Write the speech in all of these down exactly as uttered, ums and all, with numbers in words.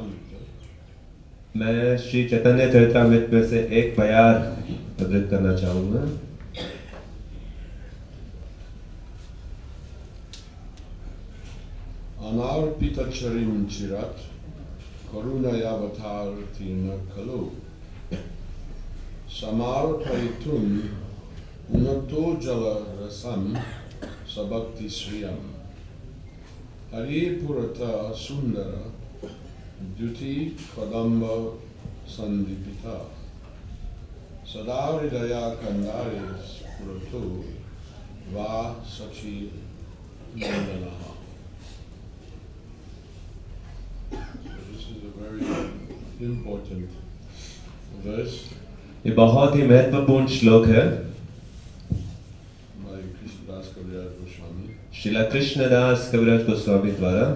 मैं श्री चैतन्य चरितमृत में से एक बयान अवतरित करना चाहूँगा। Anarpita charim chirat karunayavatartina kalu samarpaitun unato jala rasam sabakti sriyam hari purata sundara duti kadamba sandipita sadaridaya kandare purato va sachi nandanaha. This is a very important verse. ये बहुत ही महत्वपूर्ण श्लोक है by Krishnadas Kaviraj Goswami. Srila Krishnadas कविराज गोस्वामी द्वारा।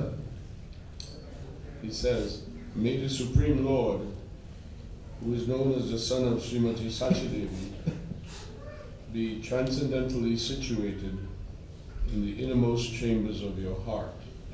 He says, "May the Supreme Lord, who is known as the son of Srimati Sachidevi, be transcendentally situated in the innermost chambers of your heart.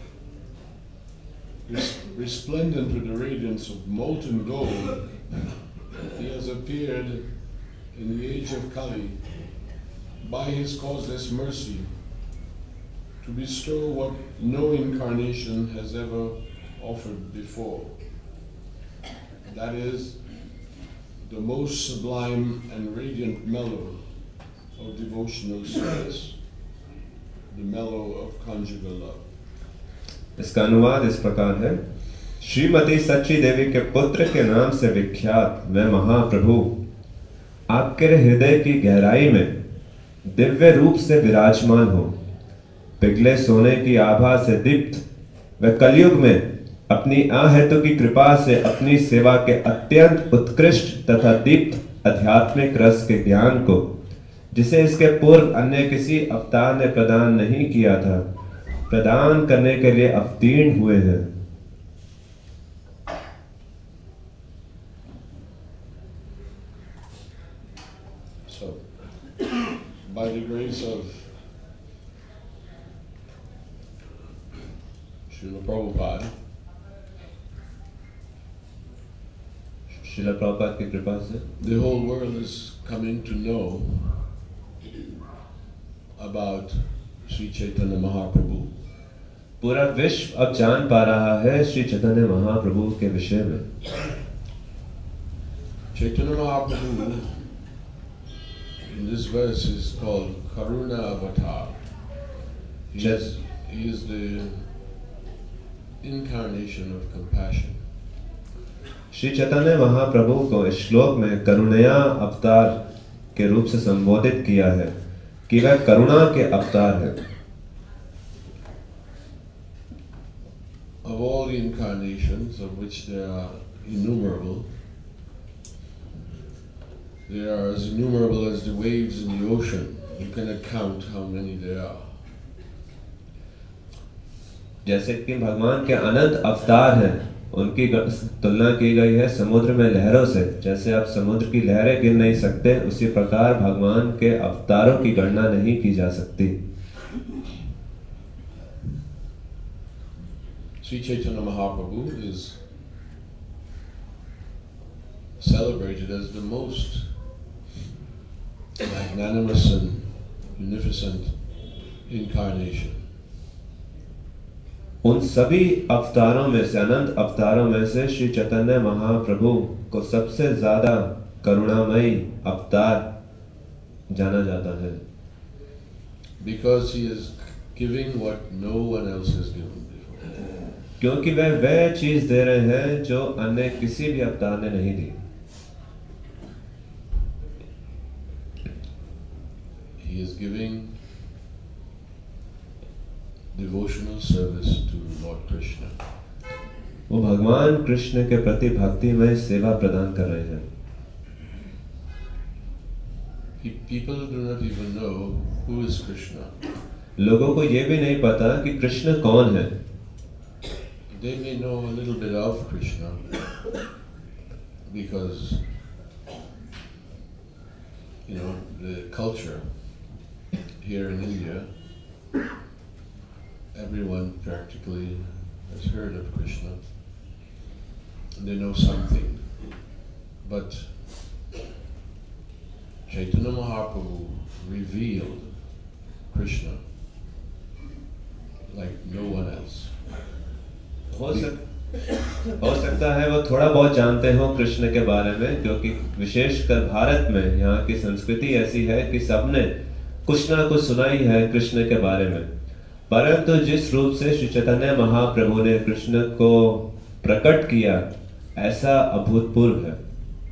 Res- resplendent with the radiance of molten gold, he has appeared in the age of Kali by his causeless mercy to bestow what no incarnation has ever offered before. That is, the most sublime and radiant mellow of devotional service, the mellow of conjugal love." इसका अनुवाद इस प्रकार है। श्रीमती सच्ची देवी के पुत्र के नाम से विख्यात मैं महाप्रभु आपके हृदय की गहराई में दिव्य रूप से विराजमान हो, पिघले सोने की आभा से दीप्त व कलयुग में अपनी अहेतु की कृपा से अपनी सेवा के अत्यंत उत्कृष्ट तथा दीप्त आध्यात्मिक रस के ज्ञान को, जिसे इसके पूर्व अन्य किसी अवतार ने प्रदान नहीं किया था, प्रदान करने के लिए अवतीर्ण हुए हैं। So, by the grace of Srila Prabhupada, Srila Prabhupada की कृपा से the whole world is coming to know about Sri Chaitanya Mahaprabhu. पूरा विश्व अब जान पा रहा है श्री चैतन्य महाप्रभु के विषय में। Chaitanya Mahaprabhu in this verse is called Karuna Avatar. He is, he is the incarnation of compassion. Shri Chaitanya Mahaprabhu को इस श्लोक में करुणया अवतार के रूप से संबोधित किया है कि वह करुणा के अवतार है। Of all the incarnations, of which there are innumerable, they are as innumerable as the waves in the ocean. You cannot count how many there are. जैसे कि भगवान के अनंत अवतार हैं, उनकी तुलना की गई है समुद्र में लहरों से। जैसे आप समुद्र की लहरें गिन नहीं सकते, उसी प्रकार भगवान के अवतारों की गणना नहीं की जा सकती। Sri Chaitanya Mahaprabhu is celebrated as the most magnanimous and munificent incarnation. उन सभी अवतारों में से, अनंत अवतारों में से श्री चैतन्य महाप्रभु को सबसे ज्यादा करुणामयी अवतार जाना जाता है। Because he is giving what no one else has given before. क्योंकि वह वह चीज दे रहे हैं जो अन्य किसी भी अवतार ने नहीं दी। He is giving devotional service to Lord Krishna. वो भगवान कृष्ण के प्रति भक्तिमय सेवा प्रदान कर रहे हैं। People do not even know who is Krishna. लोगों को ये भी नहीं पता कि कृष्ण कौन है। They may know a little bit of Krishna because, you know, the culture here in India, everyone practically has heard of Krishna. they know something. But Chaitanya Mahaprabhu revealed Krishna like no one else. हो सक हो सकता है वो थोड़ा बहुत जानते हो कृष्ण के बारे में, क्योंकि विशेषकर भारत में यहाँ की संस्कृति ऐसी है कि सबने कुछ ना कुछ सुना ही है कृष्ण के बारे में। परंतु जिस रूप से श्री चैतन्य महाप्रभु ने कृष्ण को प्रकट किया, ऐसा अभूतपूर्व है।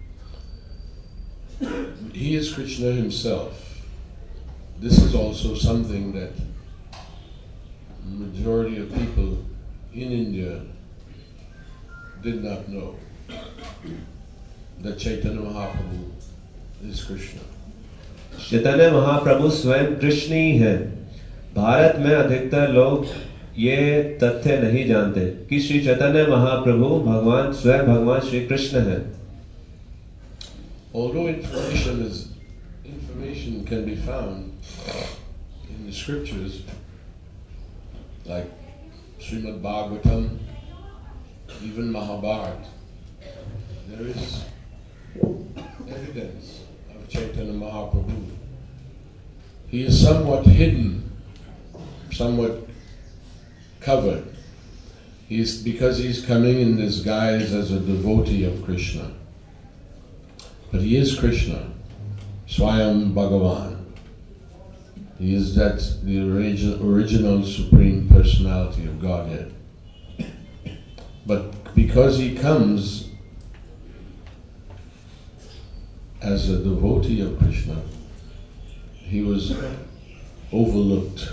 He is Krishna himself. This is also something that majority of people in India did not know, that Chaitanya Mahaprabhu is Krishna. Chaitanya Mahaprabhu स्वयं कृष्ण ही है। भारत में अधिकतर लोग ये तथ्य नहीं जानते कि श्री चैतन्य महाप्रभु भगवान स्वयं भगवान श्री कृष्ण है। Although information is information can be found in the scriptures, like Srimad Bhagavatam, even Mahabharata, there is evidence of Chaitanya Mahaprabhu. He is somewhat hidden, somewhat covered. He's because he's coming in disguise as a devotee of Krishna. But he is Krishna, Swayam Bhagavan. He is that the original, original Supreme Personality of Godhead. But because he comes as a devotee of Krishna, he was overlooked.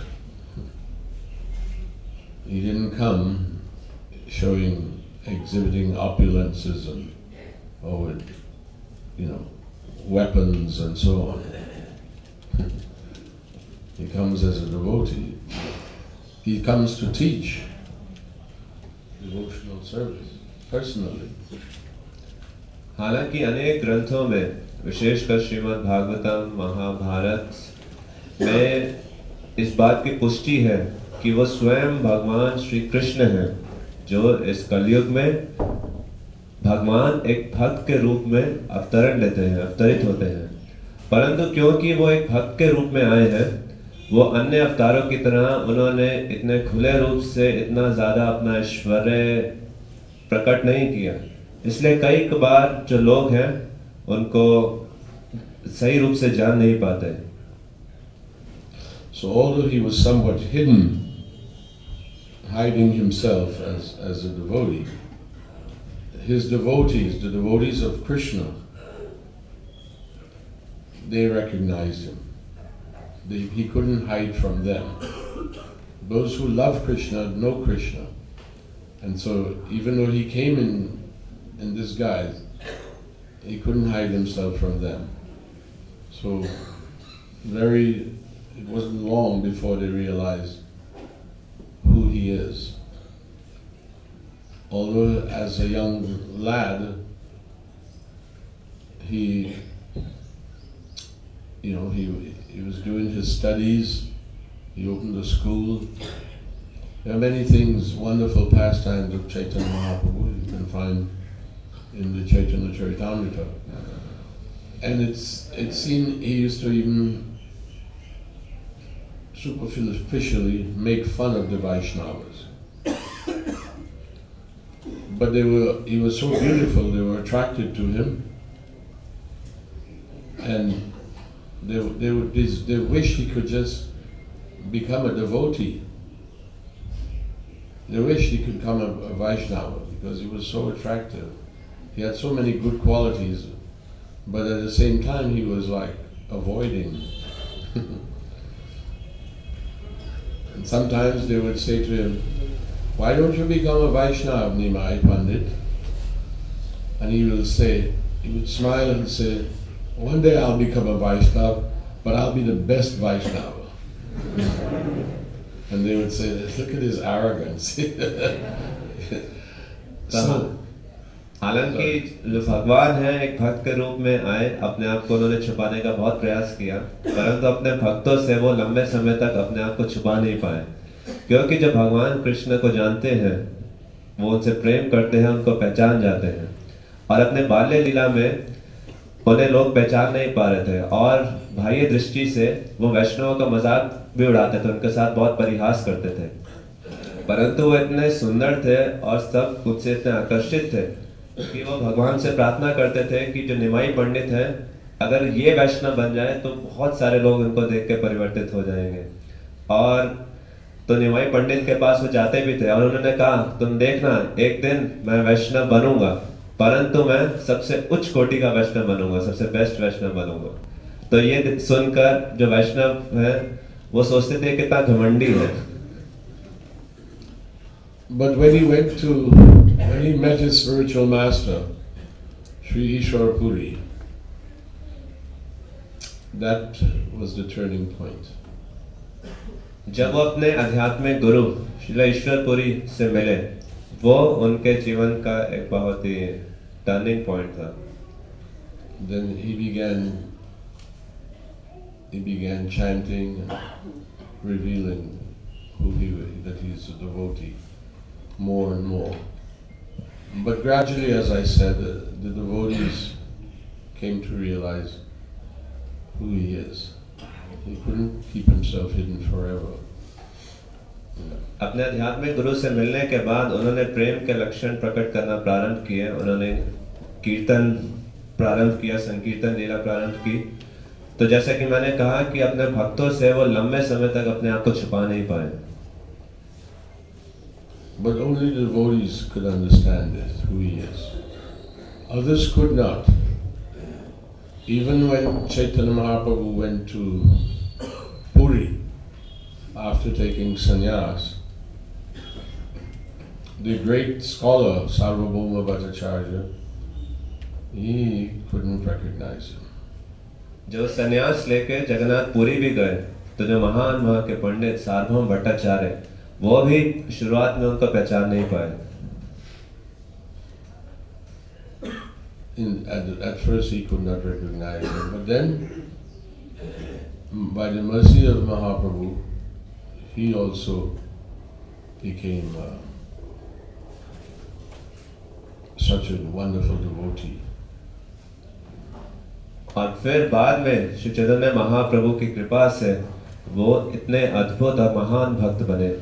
He didn't come showing, exhibiting opulences and, or with, you know, weapons and so on. He comes as a devotee. He comes to teach devotional service personally. हालांकि अनेक ग्रंथों में, विशेषकर श्रीमद् भागवतम, महाभारत में इस बात की पुष्टि है कि वो स्वयं भगवान श्री कृष्ण हैं, जो इस कलयुग में भगवान एक भक्त के रूप में अवतरण लेते हैं, अवतरित होते हैं। परंतु क्योंकि वो एक भक्त के रूप में आए हैं, वो अन्य अवतारों की तरह उन्होंने इतने खुले रूप से इतना ज्यादा अपना ऐश्वर्य प्रकट नहीं किया। इसलिए कई बार जो लोग हैं उनको सही रूप से जान नहीं पाते। So although he was somewhat hidden, hiding himself as, as a devotee, his devotees, the devotees of Krishna, they recognized him. They, he couldn't hide from them. Those who love Krishna know Krishna. And so even though he came in, in disguise, he couldn't hide himself from them. So very, it wasn't long before they realized who he is. Although as a young lad, he, you know, he he was doing his studies, he opened a school. There are many things, wonderful pastimes of Chaitanya Mahaprabhu you can find in the Chaitanya Charitamrita. And it's it's seen, he used to even superficially make fun of the Vaishnavas. But they were, he was so beautiful, they were attracted to him. And they, they, they, they wished he could just become a devotee. They wished he could become a, a Vaishnava because he was so attractive. He had so many good qualities, but at the same time he was like avoiding. And sometimes they would say to him, "Why don't you become a Vaishnava, Nimai Pandit?" And he will say, he would smile and say, "One day I'll become a Vaishnava, but I'll be the best Vaishnava." And they would say, "Look at his arrogance." So, हालांकि जो भगवान है एक भक्त के रूप में आए, अपने आप को उन्होंने छुपाने का बहुत प्रयास किया, परंतु अपने भक्तों से वो लंबे समय तक अपने आप को छुपा नहीं पाए। क्योंकि जब भगवान कृष्ण को जानते हैं, वो उनसे प्रेम करते हैं, उनको पहचान जाते हैं। और अपने बाल्य लीला में उन्हें लोग पहचान नहीं पा रहे थे और बाह्य दृष्टि से वो वैष्णवों का मजाक भी उड़ाते थे, उनके साथ बहुत परिहास करते थे। परंतु वो इतने सुंदर थे और सब उनसे इतने आकर्षित थे कि वो भगवान से प्रार्थना करते थे कि जो निमाई पंडित है, अगर ये वैष्णव बन जाए तो बहुत सारे लोग उनको देख के परिवर्तित हो जाएंगे। और तो निमाई पंडित के पास वो जाते भी थे और उन्होंने कहा, तुम देखना एक दिन मैं वैष्णव बनूंगा, परंतु मैं सबसे उच्च कोटि का वैष्णव बनूंगा, सबसे बेस्ट वैष्णव बनूंगा। तो ये सुनकर जो वैष्णव है वो सोचते थे कितना घमंडी है। But when he went to, when he met his spiritual master, Sri Ishwar Puri, that was the turning point. जब वो अपने आध्यात्मिक गुरु श्री ईश्वर पुरी से मिले, वो उनके जीवन का एक बहुत ही टर्निंग पॉइंट था। Then he began, he began chanting, revealing who he was, that he is a devotee, more and more. But gradually, as I said, the, the devotees came to realize who he is. He couldn't keep himself hidden forever. अपने आध्यात्मिक गुरु से मिलने के बाद उन्होंने प्रेम के लक्षण प्रकट करना प्रारंभ किए। उन्होंने कीर्तन प्रारंभ किया, संकीर्तन लीला प्रारंभ की। तो जैसा कि मैंने कहा कि अपने भक्तों से वो लंबे समय तक अपने आप को छुपा नहीं पाए। But only the devotees could understand it, who he is. Others could not. Even when Chaitanya Mahaprabhu went to Puri after taking sannyas, the great scholar Sarvabhauma Bhattacharya, he couldn't recognize him. जो संन्यास लेके जगन्नाथ पुरी भी गए, तो जो महान वहां के पंडित सार्वभौम भट्टाचार्य, वो भी शुरुआत में उनको पहचान नहीं पाए। In, at, at first he could not recognize him, but then by the mercy of Mahaprabhu, he also became uh, such a wonderful devotee. और फिर बाद में श्री चैतन्य महाप्रभु की कृपा से वो इतने अद्भुत और महान भक्त बने।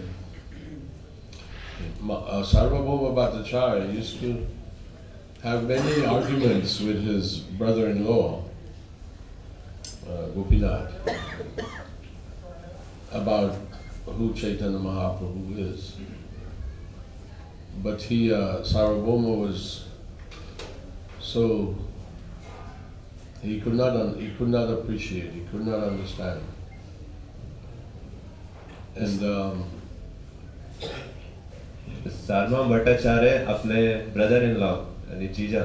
Uh, Sarvabhauma Bhattacharya used to have many arguments with his brother-in-law, uh, Gopinath, about who Chaitanya Mahaprabhu is. But he, uh, Sarvabhauma was so, he could not, un- he could not appreciate, he could not understand. And um, सार्वभौम भट्टाचार्य अपने brother in law यानी जीजा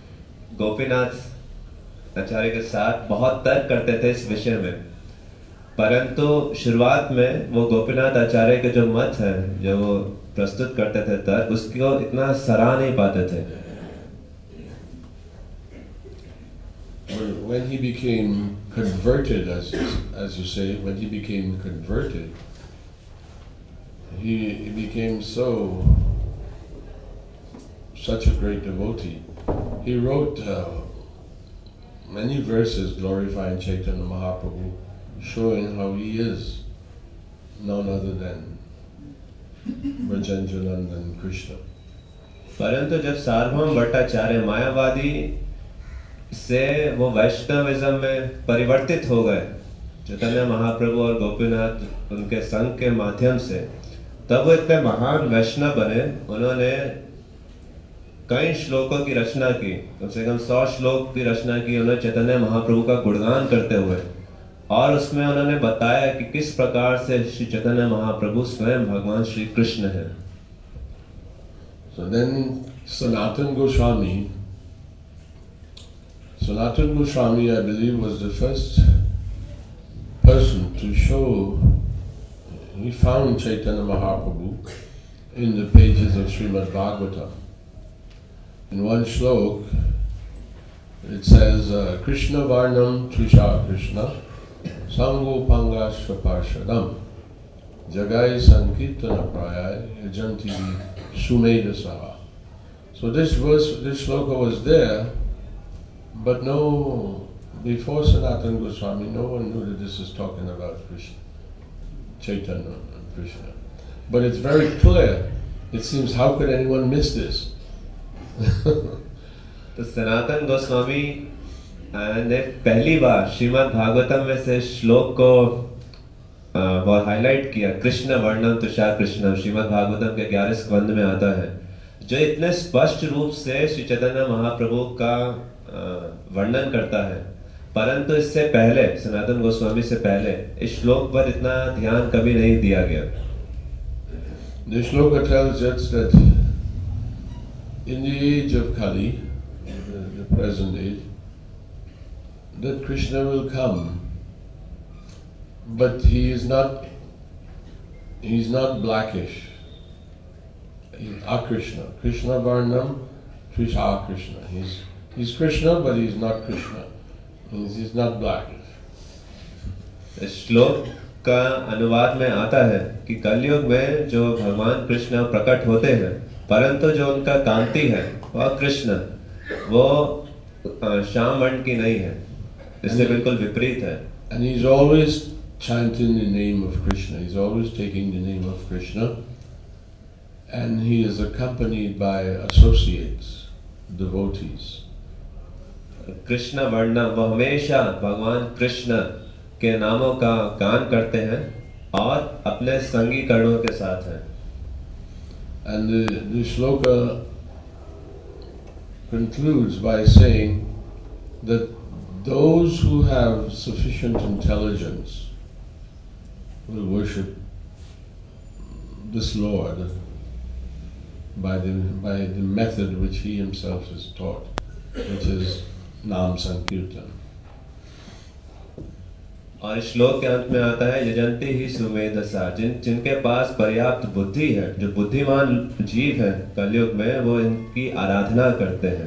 गोपीनाथ आचार्य के साथ बहुत तर्क करते थे इस विषय में, परंतु शुरुआत में वो गोपीनाथ आचार्य के जो मत है, जो वो प्रस्तुत करते थे तर्क, उसको इतना सराह नहीं पाते थे। When he became converted, as you, as you say, when he became converted, he, he became so, such a great devotee. He wrote uh, many verses glorifying Chaitanya Mahaprabhu, showing how he is none other than Brajendranan Krishna. परंतु जब सार्वभौम भट्टाचार्य मायावादी से वो Vaishnavism में परिवर्तित हो गए, चैतन्य महाप्रभु और गोपीनाथ उनके संग के माध्यम से, तब वो इतने महान वैष्णव बने। उन्होंने कई श्लोकों की रचना की, कम से कम सौ श्लोक की रचना की उन्होंने चैतन्य महाप्रभु का गुणगान करते हुए, और उसमें उन्होंने बताया कि किस प्रकार से श्री चैतन्य महाप्रभु स्वयं भगवान श्री कृष्ण है। So then Sanatana Goswami, Sanatana Goswami, I believe, was the first person to show, he found Chaitanya Mahaprabhu in the pages of Srimad Bhagavatam. In one shlok, it says, uh, Krishna Varnam Trisha Krishna Sango Pangashva Parshadam Jagai Sankirtana Prayai Yajanti Sumedasa. So this verse, this sloka was there, but no, before Sanatana Goswami, no one knew that this is talking about Krishna, Chaitanya and Krishna. But it's very clear. It seems, how could anyone miss this? तो सनातन गोस्वामी ने पहली बार श्रीमद् भागवतम में से श्लोक को बहुत highlight किया, कृष्ण वर्णम तुषार कृष्णम, श्रीमद् भागवतम के ग्यारह स्कंद में आता है, जो इतने स्पष्ट रूप से श्री चैतन्य महाप्रभु का वर्णन करता है। परंतु इससे पहले, सनातन गोस्वामी से पहले, इस श्लोक पर इतना ध्यान कभी नहीं दिया गया। The shloka tells us that in the age of Kali, the, the present age, that Krishna will come, but he is not, he's not blackish. He's Akrishna. Krishna Varnam, Krishna Krishna. He's, he's Krishna, but he's not Krishna. He's, he's not black. श्लोक का अनुवाद में आता है कि कलयुग में जो भगवान कृष्ण प्रकट होते हैं, परंतु जो उनका कांति है वह कृष्ण, वो श्याम वर्ण की नहीं है, इससे बिल्कुल विपरीत है। And he's always chanting the name of Krishna. He's always taking the name of Krishna, and he is accompanied by associates, devotees. Krishna वर्ण, वो हमेशा भगवान कृष्ण के नामों का गान करते हैं और अपने संगी कर्णों के साथ हैं। And the, the shloka concludes by saying that those who have sufficient intelligence will worship this Lord by the, by the method which he himself has taught, which is Nam Sankirtan. और श्लोक के अंत में आता है यजन्ति ही सुमेधसा, जिन जिनके पास पर्याप्त बुद्धि है, जो बुद्धिमान जीव है कलयुग में, वो इनकी आराधना करते हैं।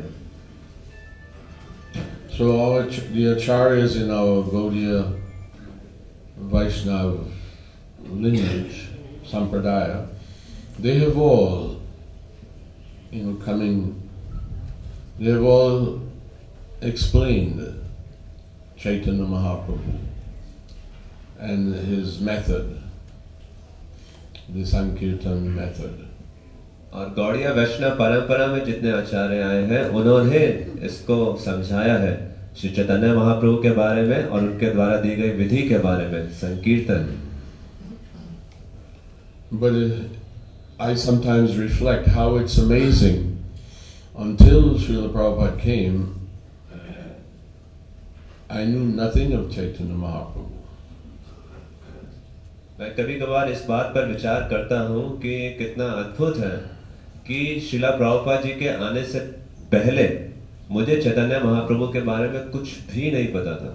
So our the acharyas in our Gaudiya Vaishnava lineage, Sampradaya, they have all, you know, coming, they have all explained Chaitanya Mahaprabhu and his method, the Sankirtan method. और गौड़िया वैष्णव परंपरा में जितने आचार्य आए हैं, उन्होंने इसको समझाया है श्री चैतन्य महाप्रभु के बारे में और उनके द्वारा दी गई विधि के बारे में, संकीर्तन। But uh, I sometimes reflect how it's amazing. Until Srila Prabhupada came, I knew nothing of Chaitanya Mahaprabhu. मैं कभी कभार इस बात पर विचार करता हूँ कि कितना अद्भुत है कि श्रीला प्रभुपाद जी के आने से पहले मुझे चैतन्य महाप्रभु के बारे में कुछ भी नहीं पता था।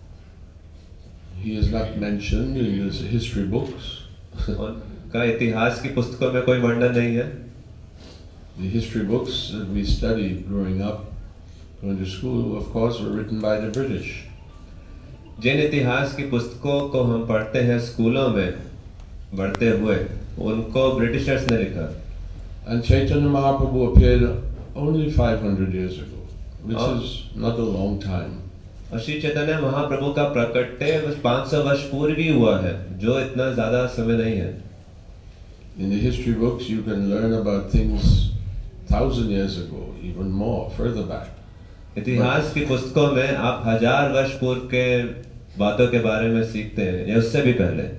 He is not mentioned in his history books. उनका इतिहास की पुस्तकों में कोई वर्णन नहीं है। The history books that we studied growing up, going to school, of course, were written by the British. जिन इतिहास की पुस्तकों को हम पढ़ते हैं स्कूलों में बढ़ते हुए, उनको ब्रिटिशर्स ने लिखा। And Chaitanya Mahaprabhu appeared only five hundred years ago, which oh. is not a long time. और श्री चैतन्य महाप्रभु का प्रकटे बस पाँच सौ वर्ष पूर्व ही हुआ है, जो इतना ज्यादा समय नहीं है। In the history books, you can learn about things thousand years ago, even more, further back. इतिहास की पुस्तकों में आप हजार वर्ष पूर्व के बातों के बारे में सीखते हैं, या उससे भी पहले।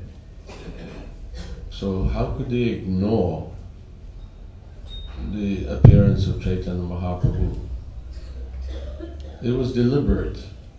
So how could they ignore the appearance of Chaitanya Mahaprabhu? It was deliberate.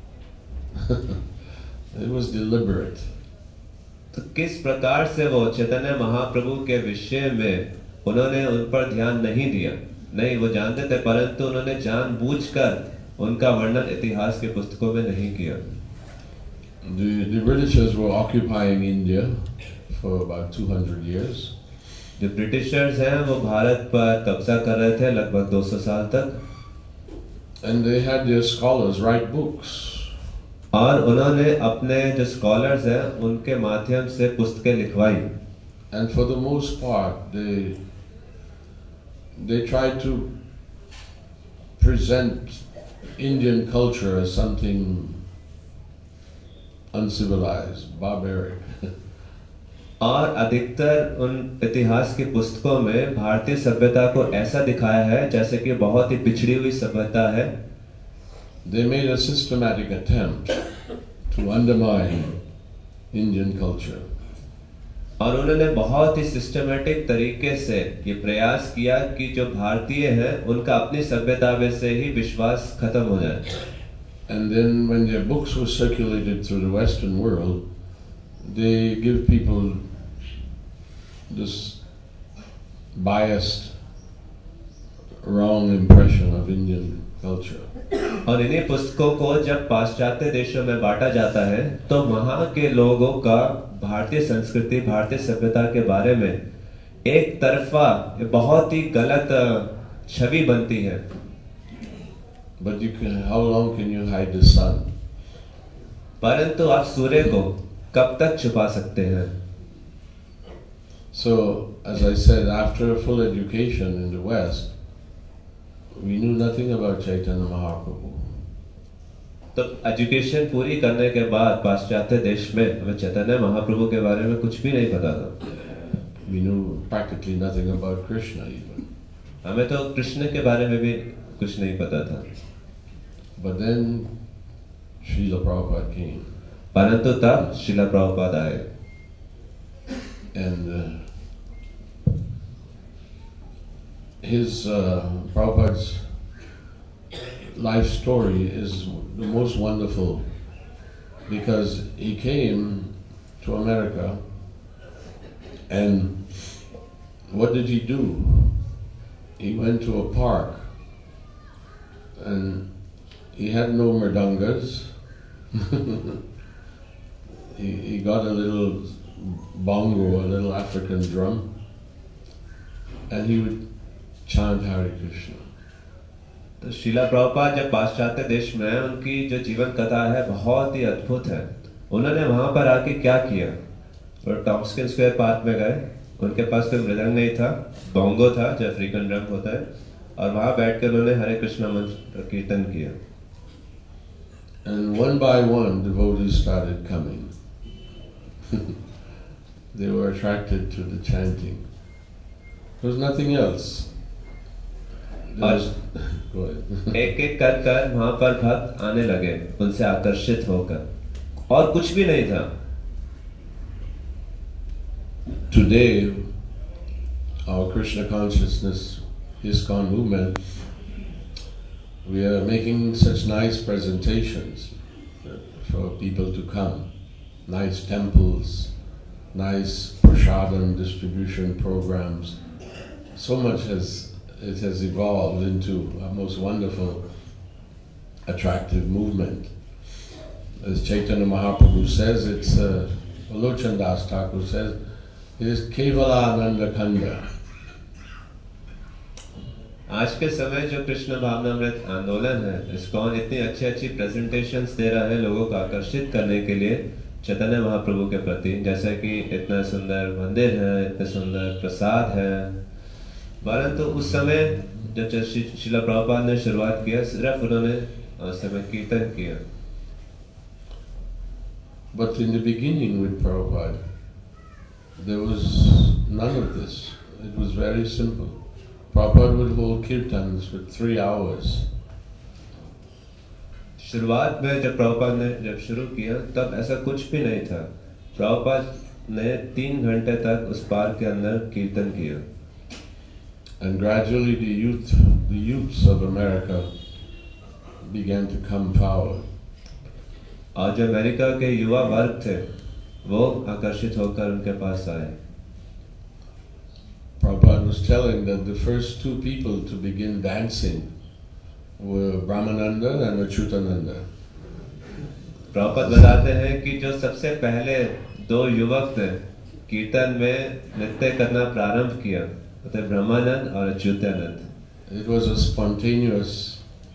It was deliberate. तो किस प्रकार से वो चैतन्य महाप्रभु के विषय में उन्होंने उन पर ध्यान नहीं दिया? नहीं, वो जानते थे, परंतु उन्होंने जानबूझकर उनका वर्णन इतिहास के पुस्तकों में नहीं किया। The, the Britishers were occupying India for about two hundred years. जो ब्रिटिशर्स हैं वो भारत पर कब्जा कर रहे थे लगभग दो सौ साल तक। And they had their scholars write books. और उन्होंने अपने जो स्कॉलर्स हैं उनके माध्यम से पुस्तकें लिखवाई। And for the most part, they they try to present Indian culture as something uncivilized, barbaric. और अधिकतर उन इतिहास की पुस्तकों में भारतीय सभ्यता को ऐसा दिखाया है जैसे कि बहुत ही पिछड़ी हुई सभ्यता है. They made a systematic attempt to undermine Indian culture. और उन्होंने बहुत ही सिस्टमैटिक तरीके से ये प्रयास किया कि जो भारतीय हैं उनका अपनी सभ्यता में से ही विश्वास खत्म हो जाए. And then when their books were circulated through the Western world, they give people this biased, wrong impression of Indian culture. और इन्हीं पुस्तकों को जब पाश्चात्य देशों में बांटा जाता है तो वहाँ के लोगों का भारतीय संस्कृति, भारतीय सभ्यता के बारे में एक तरफा बहुत ही गलत छवि बनती है. But you can, how long can you hide the sun? परंतु आप सूर्य को कब तक छुपा सकते हैं? So, as I said, after a full education in the West, we knew nothing about Chaitanya Mahaprabhu. तो एजुकेशन पूरी करने के बाद पाश्चात्य देश में हमें चैतन्य महाप्रभु के बारे में कुछ भी नहीं पता था. We knew practically nothing about Krishna even. हमें तो कृष्ण के बारे में भी कुछ नहीं पता था. But then Srila Prabhupada came. परंतु तब श्रीला प्रभुपाद आए. And uh, his uh, Prabhupada's life story is the most wonderful because he came to America and what did he do? He went to a park and he had no mridangas. he, he got a little bongo, a little African drum, and he would chant Hare Krishna. तो शीला प्रभुपाद जब पाश्चात्य देश में उनकी जो जीवन कथा है बहुत ही अद्भुत है. उन्होंने वहां पर आके क्या किया? और टॉम्स्किन स्क्वायर पार्क में गए. उनके पास कोई मृदंग नहीं था, बोंगो था जो अफ्रीकन ड्रम होता है, और वहां बैठकर उन्होंने हरे कृष्णा मंत्र कीर्तन किया. And one by one devotees started coming. They were attracted to the chanting. There was nothing else. Was, go ahead. एक एक कर कर वहां पर भक्त आने लगे उनसे आकर्षित होकर, और कुछ भी नहीं था. Today, our Krishna consciousness ISKCON movement, we are making such nice presentations for people to come. Nice temples, nice prasadam distribution programs. So much has it has evolved into a most wonderful, attractive movement. As Chaitanya Mahaprabhu says, it's uh, Lochan Das Thakur says, it is Kevalananda Khanda. आज के समय जो कृष्ण भावनामृत आंदोलन है, ISKCON इतनी अच्छी अच्छी presentations दे रहा है लोगों को आकर्षित करने के लिए चैतन्य महाप्रभु के प्रति, जैसे कि इतना सुंदर मंदिर है, इतने सुंदर प्रसाद है. परंतु उस समय जब श्रीला प्रभुपाद ने शुरुआत किया, सिर्फ उन्होंने उस समय कीर्तन किया. But in the beginning with Prabhupada, there was none of this. It was very simple. Prabhupada would hold kirtans for three hours. शुरुआत में जब प्रभुपाद ने जब शुरू किया तब ऐसा कुछ भी नहीं था. प्रभुपाद ने तीन घंटे तक उस पार्क के अंदर कीर्तन किया. And gradually the youth, the youths of America began to come forward. और जो अमेरिका के युवा वर्ग थे वो आकर्षित होकर उनके पास आए. Prabhupada was telling that the first two people to begin dancing were Brahmananda and Achyutananda. Prabhupada बताते हैं कि जो सबसे पहले दो युवक थे कीर्तन में नृत्य करना प्रारंभ किया, वो थे ब्रह्मानंद और Achyutanand. It was a spontaneous,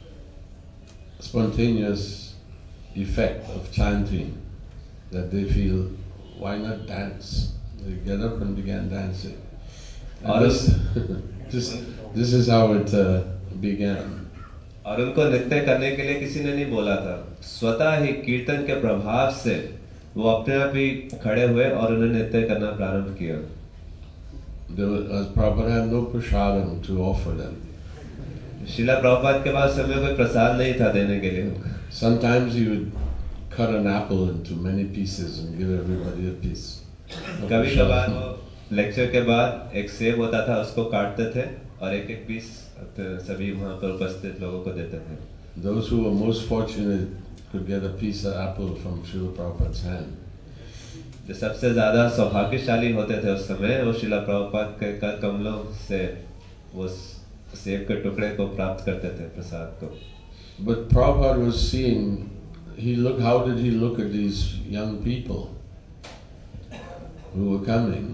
spontaneous effect of chanting that they feel, why not dance? They get up and began dancing. और उस This, this is how it uh, began. और उनको नृत्य करने के लिए किसी ने नहीं बोला था, स्वतः ही कीर्तन के प्रभाव से वो अपने आप ही खड़े हुए और उन्होंने नृत्य करना प्रारंभ किया। There was, uh, Prabhupada had no prasadam to offer them. Sheila Prabhupada के पास समय कोई प्रसाद नहीं था देने के लिए। Sometimes he would cut an apple into many pieces and give everybody a piece. कभी कभार वो लेक्चर के बाद एक सेब होता था, उसको काटते थे और एक एक पीस सभी वहाँ पर उपस्थित लोगों को देते थे। Those who were most fortunate could get a piece of apple from Srila Prabhupada's hand. जो सबसे ज्यादा सौभाग्यशाली होते थे उस समय, वो शीला प्रभुपाद के कर कमलों से वो सेब के टुकड़े को प्राप्त करते थे, प्रसाद को। But Prabhupada was seeing, he looked, how did he look at these young people who were coming?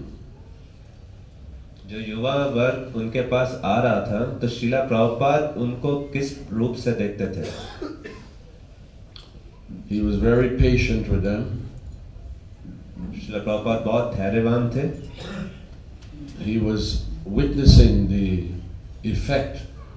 जो युवा वर्ग उनके पास आ रहा था, तो शीला प्रभुपाद उनको किस रूप से देखते थे? He was very patient with them. Sheila Prabhupada बहुत धैर्यवान थे। He was witnessing the effect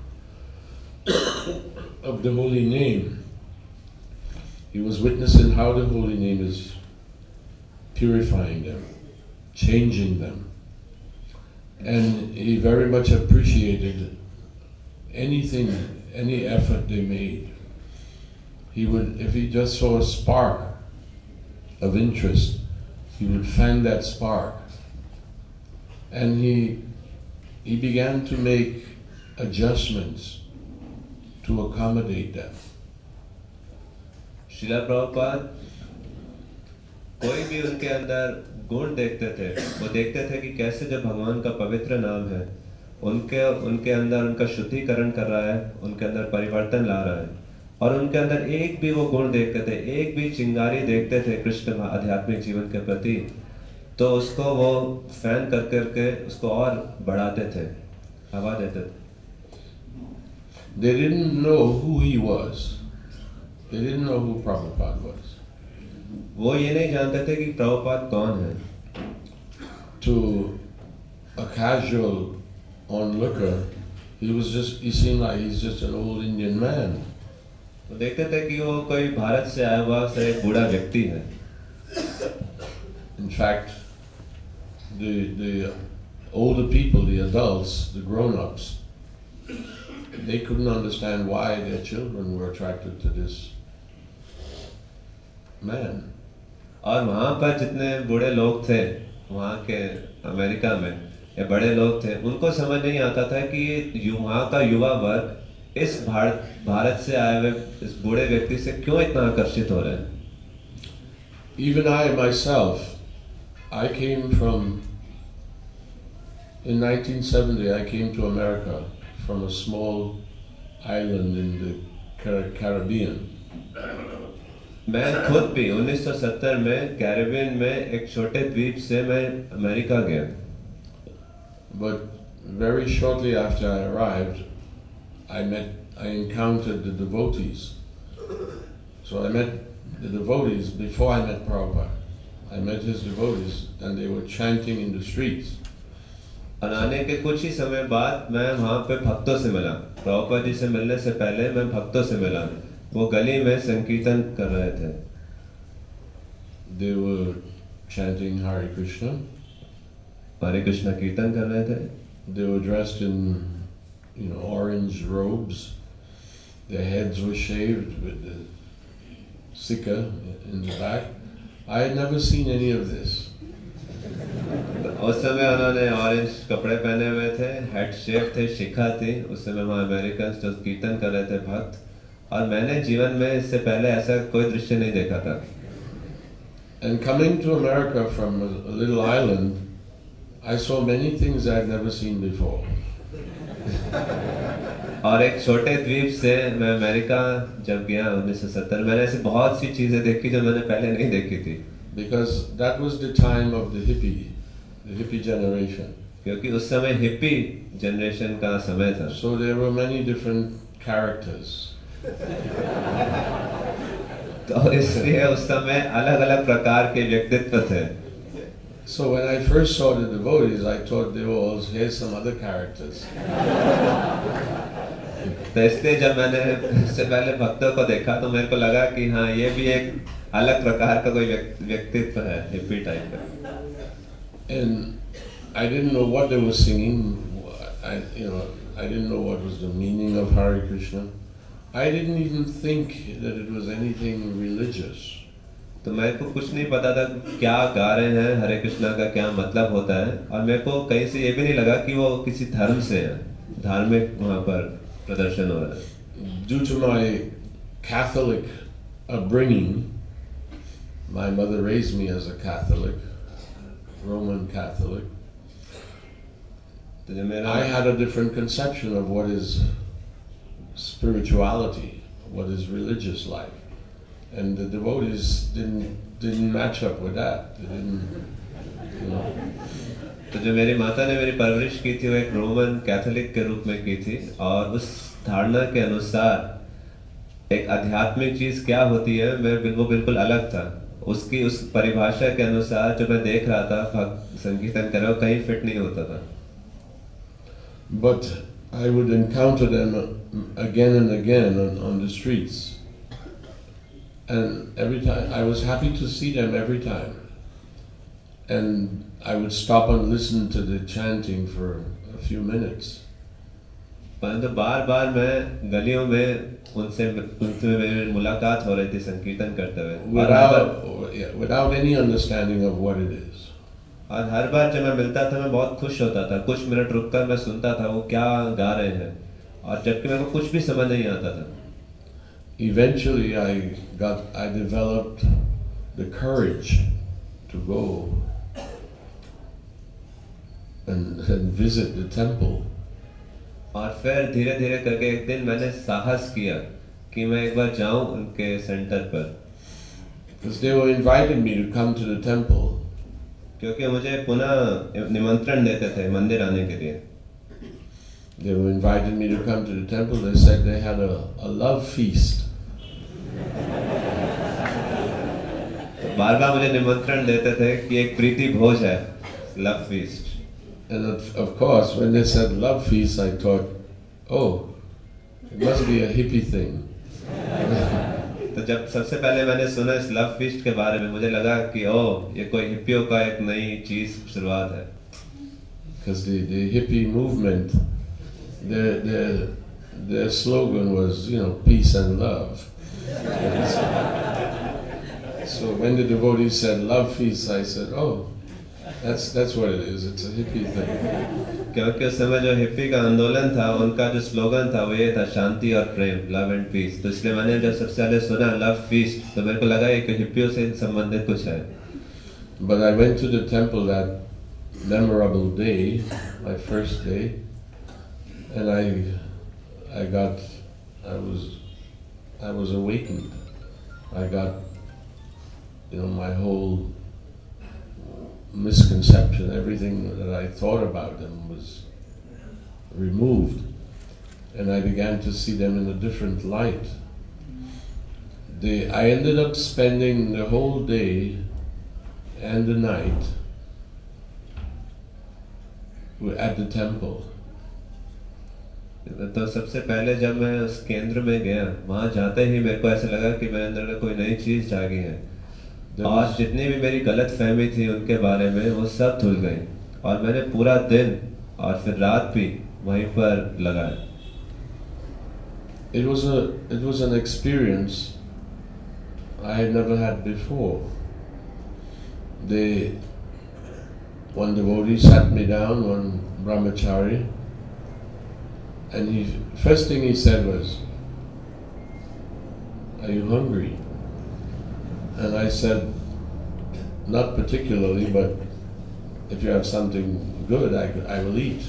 of the holy name. He was witnessing how the holy name is purifying them, changing them. And he very much appreciated anything, any effort they made. He would, if he just saw a spark of interest, he would fan that spark. And he, he began to make adjustments to accommodate them. Sheila Prabhupada कोई भी उनके अंदर गुण देखते थे, वो देखते थे कि कैसे जो भगवान का पवित्र नाम है उनके उनके अंदर उनका शुद्धिकरण कर रहा है, उनके अंदर परिवर्तन ला रहा है, और उनके अंदर एक भी वो गुण देखते थे, एक भी चिंगारी देखते थे कृष्ण आध्यात्मिक जीवन के प्रति, तो उसको वो फैन कर करके उसको और बढ़ाते थे, हवा देते थे। They didn't know who he was. They didn't know who Prabhupada was. वो ये नहीं जानते थे कि प्रभुपाद कौन है। To a casual onlooker, he was just, he seemed like he's just an old Indian man. वो देखते थे कि वो कोई भारत से आया हुआ से एक बूढ़ा व्यक्ति है। In fact, the the older people, the adults, the grown-ups, they couldn't understand why their children were attracted to this man. और वहाँ पर जितने बूढ़े लोग थे वहाँ के अमेरिका में, ये बड़े लोग थे, उनको समझ नहीं आता था कि ये वहाँ का युवा वर्ग इस भारत भारत से आए हुए इस बूढ़े व्यक्ति से क्यों इतना आकर्षित हो रहे हैं। Even I myself, I came from, in nineteen seventy, I came to America from a small island in the Car- Caribbean. मैं खुद भी उन्नीस सौ सत्तर में कैरिबियन में एक छोटे द्वीप से मैं अमेरिका गया। But very shortly after I arrived, I met, I encountered the devotees. So I met the devotees before I met Prabhupada. I met his devotees and they were chanting in the streets. और आने के कुछ ही समय बाद मैं वहाँ पे भक्तों से मिला। प्रभुपाद जी से मिलने से पहले मैं भक्तों से मिला, वो गली में संकीर्तन कर रहे थे। They were chanting Hare Krishna. हरे कृष्णा कीर्तन कर रहे थे। They were dressed in, you know, orange robes. Their heads were shaved with the sikha in the back. I had never seen any of this. उस समय उन्होंने ऑरेंज कपड़े पहने हुए थे, हेड शेव थे, शिखा थी। उस समय वहाँ अमेरिकन जो कीर्तन कर रहे थे भक्त, और मैंने जीवन में इससे पहले ऐसा कोई दृश्य नहीं देखा था। And coming to America from a, a little island, I saw many things I had never seen before. और एक छोटे द्वीप से मैं अमेरिका जब गया उन्नीस सौ सत्तर, मैंने ऐसी बहुत सी चीजें देखी जो मैंने पहले नहीं देखी थी। Because that was the time of the hippie, the hippie generation. क्योंकि उस समय हिप्पी जनरेशन का समय था। So there were many different characters. तो इसलिए उस समय अलग अलग प्रकार के व्यक्तित्व थे। So when I first saw the devotees, I thought they were all here's some other characters. तो इसलिए जब मैंने इससे पहले भक्तों को देखा तो मेरे को लगा कि हाँ ये भी एक अलग प्रकार का कोई व्यक्तित्व है, हिप्पी टाइप का. And I didn't know what they were singing. I, you know, I didn't know what was the meaning of Hare Krishna. I didn't even think that it was anything religious. तो मेरे को कुछ नहीं पता था क्या गा रहे हैं, हरे कृष्णा का क्या मतलब होता है, और मेरे को कहीं से ये भी नहीं लगा कि वो किसी धर्म से है, धार्मिक वहाँ पर प्रदर्शन हो रहा है. Due to my Catholic upbringing, my mother raised me as a Catholic, Roman Catholic. तो जो मेरा I had a different conception of what is spirituality, what is religious life. And the devotees didn't didn't match up with that. They didn't, you know. तो जो मेरी माता ने मेरी परवरिश की थी वो एक रोमन कैथोलिक के रूप में की थी, और उस धारणा के अनुसार एक आध्यात्मिक चीज क्या होती है मैं वो बिल्कुल अलग था. उसकी उस परिभाषा के अनुसार जो मैं देख रहा था भक्त संकीर्तन कर रहा हूँ कहीं फिट नहीं होता था. But I would encounter them again and again on, on the streets. And every time, I was happy to see them every time. And I would stop and listen to the chanting for a few minutes. परंतु बार बार मैं गलियों में उनसे उनसे मेरी मुलाकात हो रही थी संकीर्तन करते हुए. Without, without any understanding of what it is. और हर बार जब मैं मिलता था मैं बहुत खुश होता था. कुछ मिनट रुककर मैं सुनता था वो क्या गा रहे हैं, और जबकि मेरे को कुछ भी समझ नहीं आता था. Eventually, I got, I developed the courage to go and, and visit the temple. और फिर धीरे धीरे करके एक दिन मैंने साहस किया कि मैं एक बार जाऊं उनके सेंटर पर. Because they were inviting me to come to the temple. क्योंकि मुझे पुनः निमंत्रण देते थे मंदिर आने के लिए. They were inviting me to come to the temple. They said they had a, a love feast. तो बार बार मुझे निमंत्रण देते थे कि एक प्रीति भोज है, love feast. And of, of course, when they said love feast, I thought, oh, it must be a hippie thing. तो जब सबसे पहले मैंने सुना इस love feast के बारे में मुझे लगा कि ओह ये कोई हिप्पियों का एक नई चीज शुरुआत है. Because the, the hippie movement, their, their, their slogan was, you know, peace and love. So when the devotees said love feast, I said, oh, that's that's what it is. It's a hippie thing. क्योंकि उस समय जो hippie का आंदोलन था उनका जो slogan था वो ये था शांति और प्रेम, लव एंड पीस. तो इसलिए मैंने जब सबसे पहले सुना लव फीस्ट तो मेरे को लगा ये कि हिप्पियों से संबंधित कुछ है. But I went to the temple that memorable day, my first day, and I I got I was I was awakened. I got, you know, my whole misconception, everything that I thought about them was removed, and I began to see them in a different light. They, I ended up spending the whole day and the night at the temple. तो सबसे पहले जब मैं उस केंद्र में गया वहाँ जाते ही मेरे को ऐसा लगा कि मेरे अंदर कोई नई चीज जागी है, और जितनी भी मेरी गलत फहमी थी उनके बारे में वो सब धुल गई, और मैंने पूरा दिन और फिर रात भी वहीं पर लगाया. It was a it was an experience I had never had before. They, one devotee sat me down, one brahmachari, and he first thing he said was, "Are you hungry?" And I said, "Not particularly, but if you have something good, I I will eat."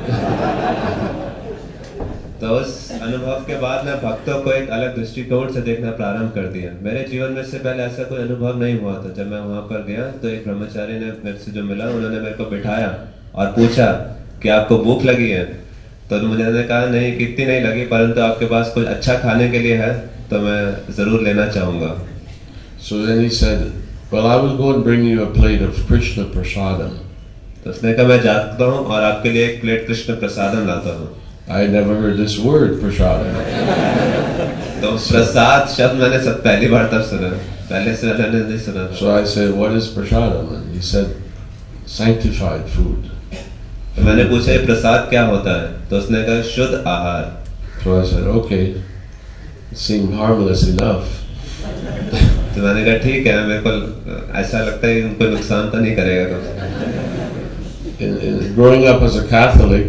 तो उस अनुभव के बाद मैं भक्तों को एक अलग दृष्टिकोण से देखना प्रारंभ कर दिया. मेरे जीवन में से पहले ऐसा कोई अनुभव नहीं हुआ था. जब मैं वहाँ पर गया तो एक ब्रह्मचारी ने मेरे से जो मिला उन्होंने मेरे को बिठाया और पूछा कि आपको भूख लगी है. तो मुझे कहा नहीं कि इतनी नहीं लगी, परंतु आपके पास कुछ अच्छा खाने के लिए है तो मैं जरूर लेना चाहूंगा. So then he said, well, I will go and bring you a plate of Krishna prasadam. तो उसने कहा मैं जाता हूँ और आपके लिए एक प्लेट कृष्ण प्रसादम लाता हूँ. I never heard this word prasadam. तो प्रसाद शब्द मैंने सब पहली बार तब सुना, पहले से मैंने नहीं सुना था. So I said, what is prasadam? And he said, sanctified food. तो मैंने पूछा ये प्रसाद क्या होता है? तो उसने कहा शुद्ध आहार. So I said, okay, it seemed harmless enough. तो मैंने कहा ठीक है, मेरे को ऐसा लगता है कि उनको नुकसान तो नहीं करेगा. In, in growing up as a Catholic,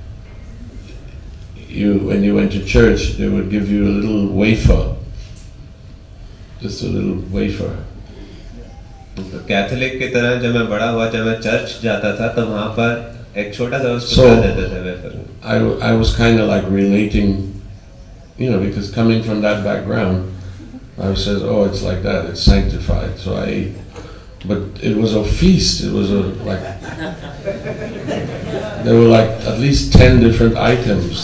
you when you went to church, they would give you a little wafer, just a little wafer. तो कैथोलिक की तरह जब मैं बड़ा हुआ, जब मैं चर्च जाता था तो वहाँ पर एक छोटा सा So देते थे wafer. I I was kind of like relating, you know, because coming from that background, I says, oh, it's like that, it's sanctified. So I ate. But it was a feast. It was a like there were like at least ten different items.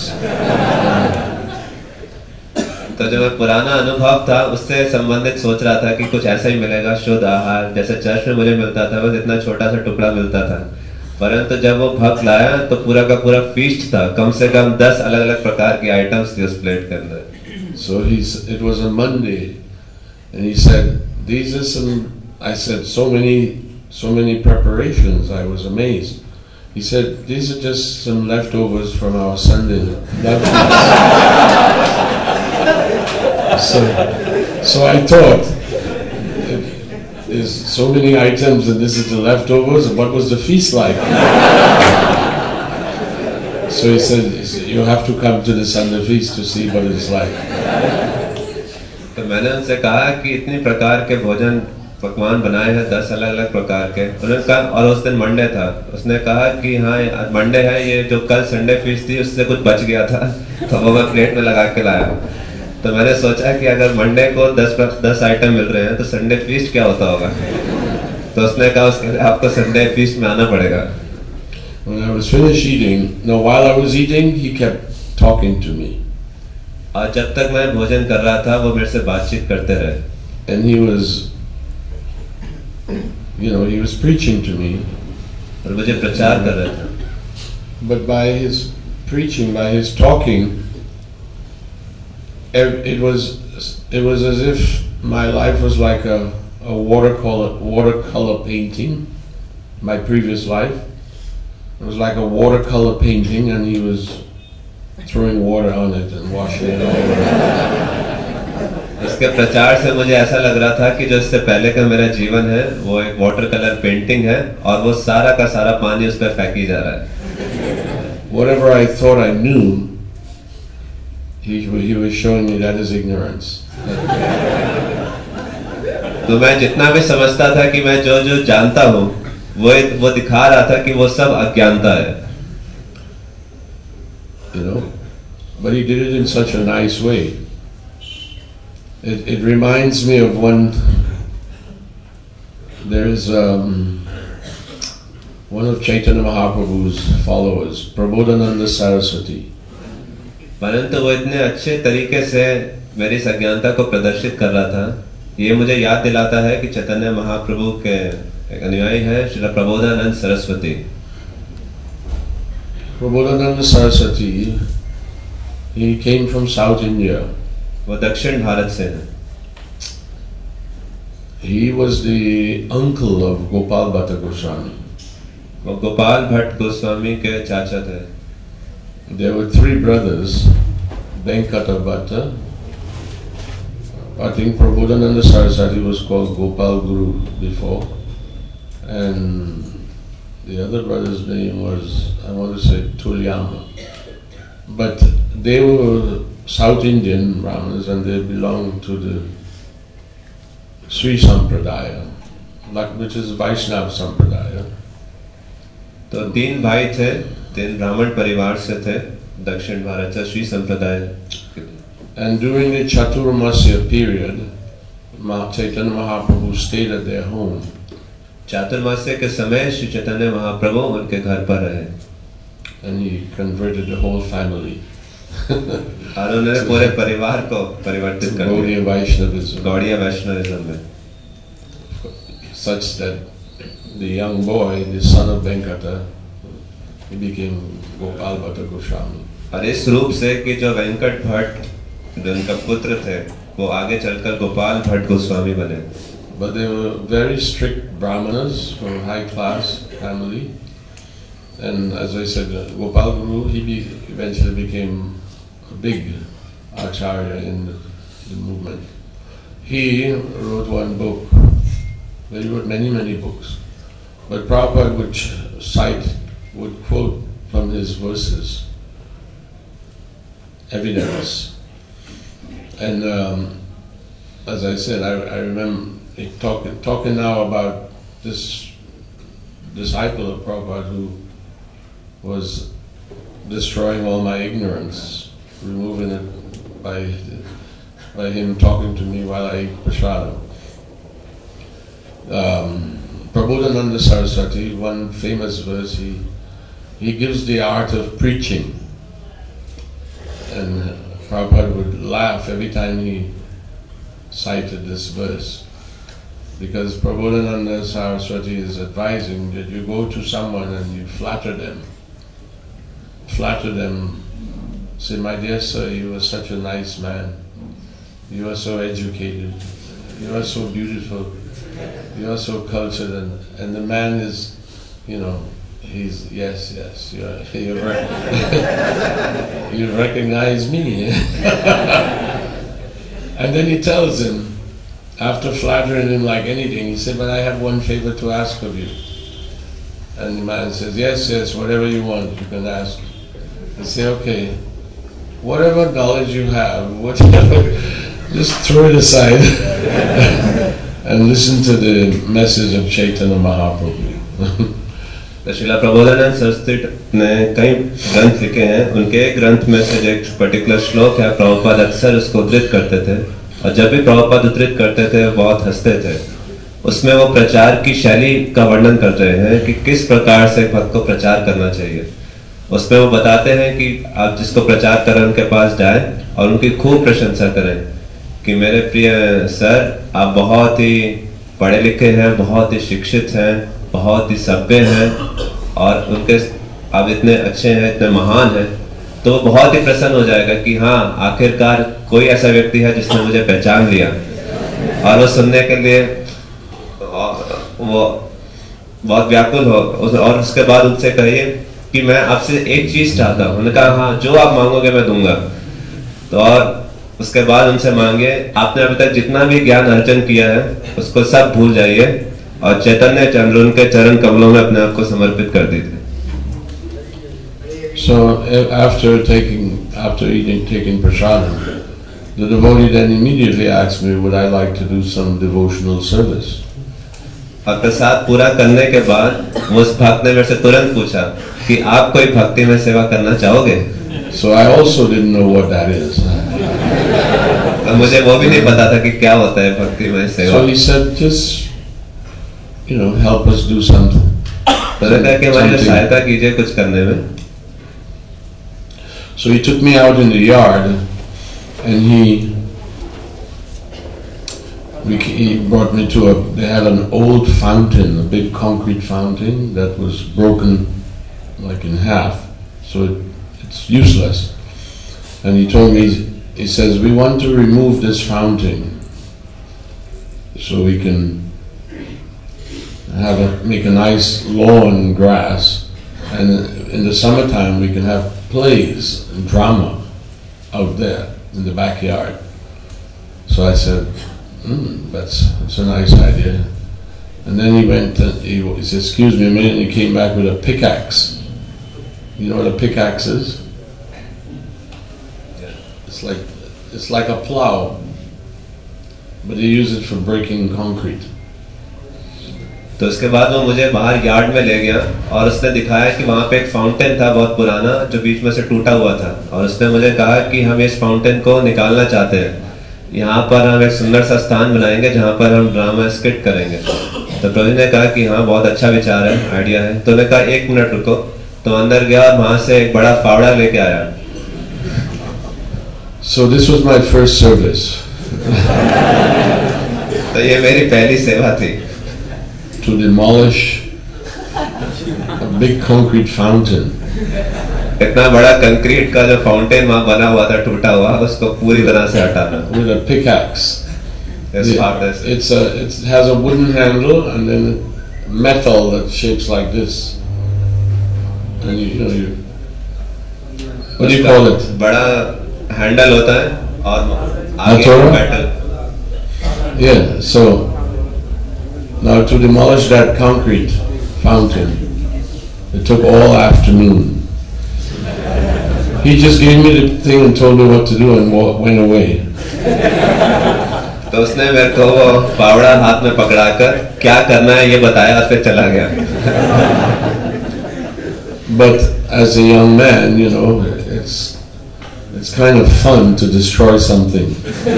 तो जो मैं पुराना अनुभव था उससे संबंधित सोच रहा था कि कुछ ऐसा ही मिलेगा शुद्ध आहार, जैसे चर्च में मुझे मिलता था, बस इतना छोटा सा टुकड़ा मिलता था. परंतु जब वो भक्त लाया तो पूरा का पूरा फीस्ट था, कम से कम दस अलग अलग प्रकार की आइटम्स थी उस प्लेट के अंदर. So he's it was a Monday, and he said, these are some. I said, so many, so many preparations. I was amazed. He said, these are just some leftovers from our Sunday lunch. so, so I thought, there's so many items and this is the leftovers. What was the feast like? So he said, he said, you have to come to the Sunday feast to see what it's like. तो मैंने उनसे कहा कि इतनी प्रकार के भोजन पकवान बनाए हैं, दस अलग अलग प्रकार के. उन्होंने कहा, और उस दिन मंडे था, उसने कहा कि हाँ मंडे है, ये जो कल संडे फीस थी उससे कुछ बच गया था तो वो मैं प्लेट में लगा के लाया. तो मैंने सोचा कि अगर मंडे को दस दस आइटम मिल रहे हैं तो संडे फीस्ट क्या होता होगा. तो उसने कहा उसके लिए आपको संडे फीस्ट में आना पड़ेगा. When I was finished eating, no, while I was eating, he kept talking to me. और जब तक मैं भोजन कर रहा था वो मेरे से बातचीत करते रहे. And he was, you know, he was preaching to me. और मुझे प्रचार कर रहे थे. But by his preaching, by his talking, it was it was as if my life was like a, a watercolor watercolor painting. My previous life, it was like a watercolor painting, and he was throwing water on it and washing it over. उसके प्रचार से मुझे ऐसा लग रहा था कि जो इससे पहले का मेरा जीवन है वो एक वाटर कलर पेंटिंग है और वो सारा का सारा पानी उस पर फेंकी जा रहा है. Whatever I thought I knew, he he was showing me that is ignorance. तो मैं जितना भी समझता था कि मैं जो जो जानता हूँ वो वो दिखा रहा था कि वो सब अज्ञानता है. You know, but he did it in such a nice way. It, it reminds me of one. There is um, one of Chaitanya Mahaprabhu's followers, Prabodhananda Saraswati. परंतु वो इतने अच्छे तरीके से मेरी इस अज्ञानता को प्रदर्शित कर रहा था. ये मुझे याद दिलाता है कि चैतन्य महाप्रभु के एक अनुयायी है Shri Prabodhanand Saraswati. Prabodhananda Saraswati, he came from South India. वो दक्षिण भारत से है. He was the uncle of Gopal Bhatta Goswami. वो गोपाल भट्ट गोस्वामी के चाचा थे. There were three brothers, Venkata Bhatta. I think Prabodhananda Saraswati was called Gopal Guru before, and the other brother's name was, I want to say, Tulyama. But they were South Indian Brahmanas and they belonged to the Sri Sampradaya, like, which is Vaishnava Sampradaya. तो तीन भाई थे, तीन ब्राह्मण परिवार से थे, दक्षिण भारत से श्री संप्रदाय. And during the Chaturmasya period, Chaitanya Mahaprabhu stayed at their home. चातुर्मास्य के समय श्री चैतन्य महाप्रभु उनके घर पर रहे. And he converted the whole family. और उन्होंने पूरे परिवार को परिवर्तित कर दिया Gaudiya Vaishnavism. गौड़ीय वैष्णविज्म में. such that the young boy, the son of Venkata, he became Gopal Bhatta Goswami. और इस रूप से कि जो वेंकट भट्ट जो उनका पुत्र थे वो आगे चलकर गोपाल भट्ट गोस्वामी बने. But they were very strict brahmanas from high class family, and as I said, Gopal Guru, he be, eventually became a big acharya in the, the movement. He wrote one book. Well, he wrote many many books, but Prabhupada would cite, would quote from his verses, evidence. And um, as I said, I, I remember talking talking now about this disciple of Prabhupada who was destroying all my ignorance, removing it by by him talking to me while I ate prasadam. Um, Prabodhananda Saraswati, one famous verse, he, he gives the art of preaching. And Prabhupada would laugh every time he cited this verse. Because Prabodhananda Saraswati is advising that you go to someone and you flatter them. Flatter them. Say, my dear sir, you are such a nice man. You are so educated. You are so beautiful. You are so cultured. And, and the man is, you know, he's, yes, yes, you are, you, rec- you recognize me. And then he tells him, after flattering him like anything, he said, but I have one favor to ask of you. And the man says, yes, yes, whatever you want, you can ask. He say, okay, whatever knowledge you have, whatever, just throw it aside and listen to the message of Chaitanya Mahaprabhu. तो श्रीला प्रबोधानंद सरस्वती ने कई ग्रंथ लिखे हैं. उनके एक ग्रंथ में से जो एक पर्टिकुलर श्लोक है, प्रभुपाद अक्सर उसको उद्धृत करते थे, और जब भी प्रभुपाद उद्धृत करते थे बहुत हंसते थे. उसमें वो प्रचार की शैली का वर्णन कर रहे हैं कि किस प्रकार से भक्त को प्रचार करना चाहिए. उसमें वो बताते हैं कि आप जिसको प्रचार करें उनके पास जाएं और उनकी खूब प्रशंसा करें कि मेरे प्रिय सर, आप बहुत ही पढ़े लिखे हैं, बहुत ही शिक्षित हैं, बहुत ही सभ्य हैं, और उनके आप इतने अच्छे हैं, इतने महान हैं. तो वो बहुत ही प्रसन्न हो जाएगा कि हाँ, आखिरकार कोई ऐसा व्यक्ति है जिसने मुझे पहचान लिया. और वो सुनने के लिए वो बहुत व्याकुल हो. और उसके बाद उनसे कहिए कि मैं आपसे एक चीज चाहता हूँ. उन्होंने कहा हाँ, जो आप मांगोगे मैं दूंगा. तो और उसके बाद उनसे मांगे, आपने अभी तक जितना भी ज्ञान अर्जन किया है उसको सब भूल जाइए और चैतन्य चंद्र उनके चरण कमलों में अपने आप को समर्पित कर दीजिए. So after taking, after eating, taking prasadam, the devotee then immediately asked me, would I like to do some devotional service? और प्रसाद पूरा करने के बाद उस भक्त ने मेरे से तुरंत पूछा कि आप कोई भक्ति में सेवा करना चाहोगे? So I also didn't know what that is. और मुझे वो भी नहीं पता था कि क्या होता है भक्ति में सेवा. So he said, just, you know, help us do something. तो उन्होंने कहा कि हमारी सहायता कीजिए कुछ करने में. So he took me out in the yard and he he brought me to a, they had an old fountain, a big concrete fountain that was broken like in half, so it, it's useless. And he told me, he says, we want to remove this fountain so we can have a, make a nice lawn grass, and in the summertime we can have plays and drama out there in the backyard. So I said, mm, that's, that's a nice idea. And then he went and he, he said, excuse me a minute, and he came back with a pickaxe. You know what a pickaxe is? Yeah. It's like, it's like a plow, but they use it for breaking concrete. तो उसके बाद वो मुझे बाहर yard में ले गया और उसने दिखाया कि वहाँ पे एक फाउंटेन था बहुत पुराना जो बीच में से टूटा हुआ था. और उसने मुझे कहा कि हम इस फाउंटेन को निकालना चाहते हैं, यहाँ पर हम एक सुंदर सा स्थान बनाएंगे जहाँ पर हम ड्रामा स्किट करेंगे. तो प्रभु ने कहा कि हाँ, बहुत अच्छा विचार है, आइडिया है. तो उन्होंने कहा एक मिनट रुको. तो अंदर गया और वहाँ से एक बड़ा फावड़ा लेके आया. So this was my first service. तो ये मेरी पहली सेवा थी. to demolish a big concrete fountain. इतना बड़ा कंक्रीट का जो फाउंटेन वहाँ बना हुआ था टूटा हुआ, उसको पूरी तरह से हटाना. With a pickaxe. As hard as it. It's a, it has a wooden handle and then metal that shapes like this. And you, you know, you, what do you call it? बड़ा handle होता है और आगे Motora? Metal. Yeah, so now to demolish that concrete fountain, it took all afternoon. He just gave me the thing and told me what to do and wa- went away. तो उसने मेरे को वो फावड़ा हाथ में पकड़ाकर क्या करना है ये बताया और फिर चला गया. But as a young man, you know, it's it's kind of fun to destroy something.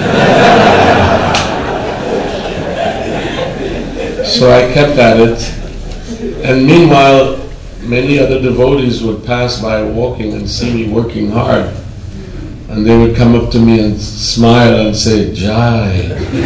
So I kept at it, and meanwhile, many other devotees would pass by walking and see me working hard, and they would come up to me and smile and say, "Jai."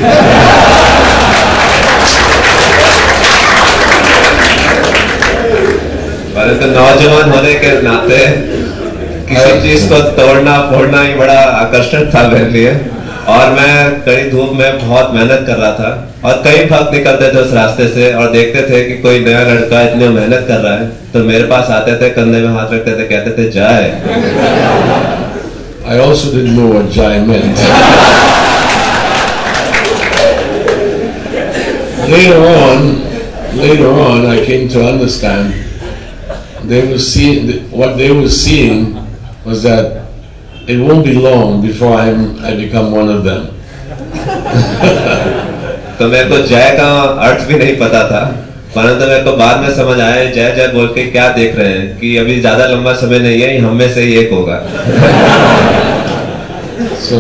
परंतु नौजवान होने के नाते किसी चीज को तोड़ना फोड़ना ही बड़ा आकर्षण था मेरे लिए, और मैं कड़ी धूप में बहुत मेहनत कर रहा था, और कई भक्त निकलते थे उस रास्ते से और देखते थे कि कोई नया लड़का इतनी मेहनत कर रहा है, तो मेरे पास आते थे, कंधे में हाथ रखते थे, कहते थे जय. I also didn't know what Jai meant. Later on, later on, I came to understand they were seeing what they were seeing was that it won't be long before I'm, I become one of them. तो मेरे को जय का अर्थ भी नहीं पता था, परंतु मेरे को बाद में समझ आया जय जय बोल के क्या देख रहे हैं कि अभी ज्यादा लंबा समय नहीं है, हम में से ही एक होगा. So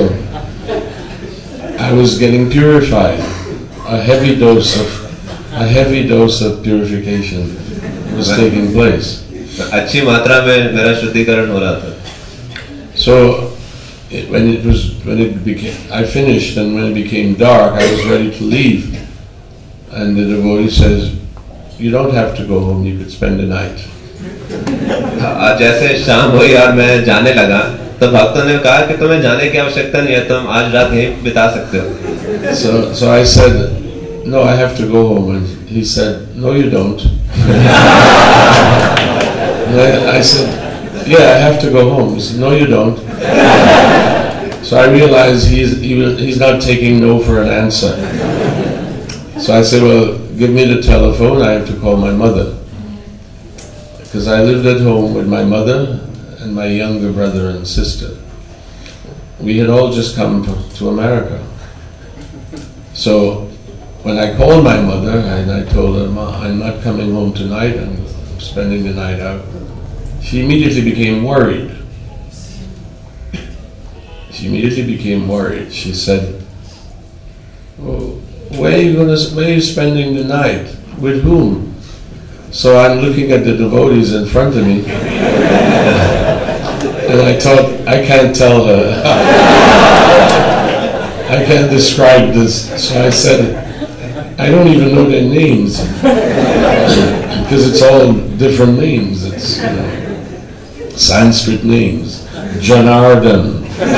I was getting purified. A heavy dose of a heavy dose of purification was taking place. अच्छी मात्रा में मेरा शुद्धिकरण हो रहा था. So it, when it was when it became I finished, and when it became dark, I was ready to leave, and the devotee says, "You don't have to go home. You could spend the night." जैसे शाम हुई और मैं जाने लगा, तो भक्तों ने कहा कि तुम्हें जाने की आवश्यकता नहीं है, तुम आज रात यहीं बिता सकते हो. So so I said, "No, I have to go home," and he said, "No, you don't." And I, I said, "Yeah, I have to go home." He said, "No, you don't." So I realized he's he was, he's not taking no for an answer. So I said, "Well, give me the telephone. I have to call my mother." Because I lived at home with my mother and my younger brother and sister. We had all just come to America. So when I called my mother and I told her, "Ma, I'm not coming home tonight, I'm spending the night out," she immediately became worried. She immediately became worried. She said, "Oh, where are you going to? Where are you spending the night? With whom?" So I'm looking at the devotees in front of me, and I thought, I can't tell her. I can't describe this. So I said, I don't even know their names, because it's all different names. It's, you know, Sanskrit names. Janardhan,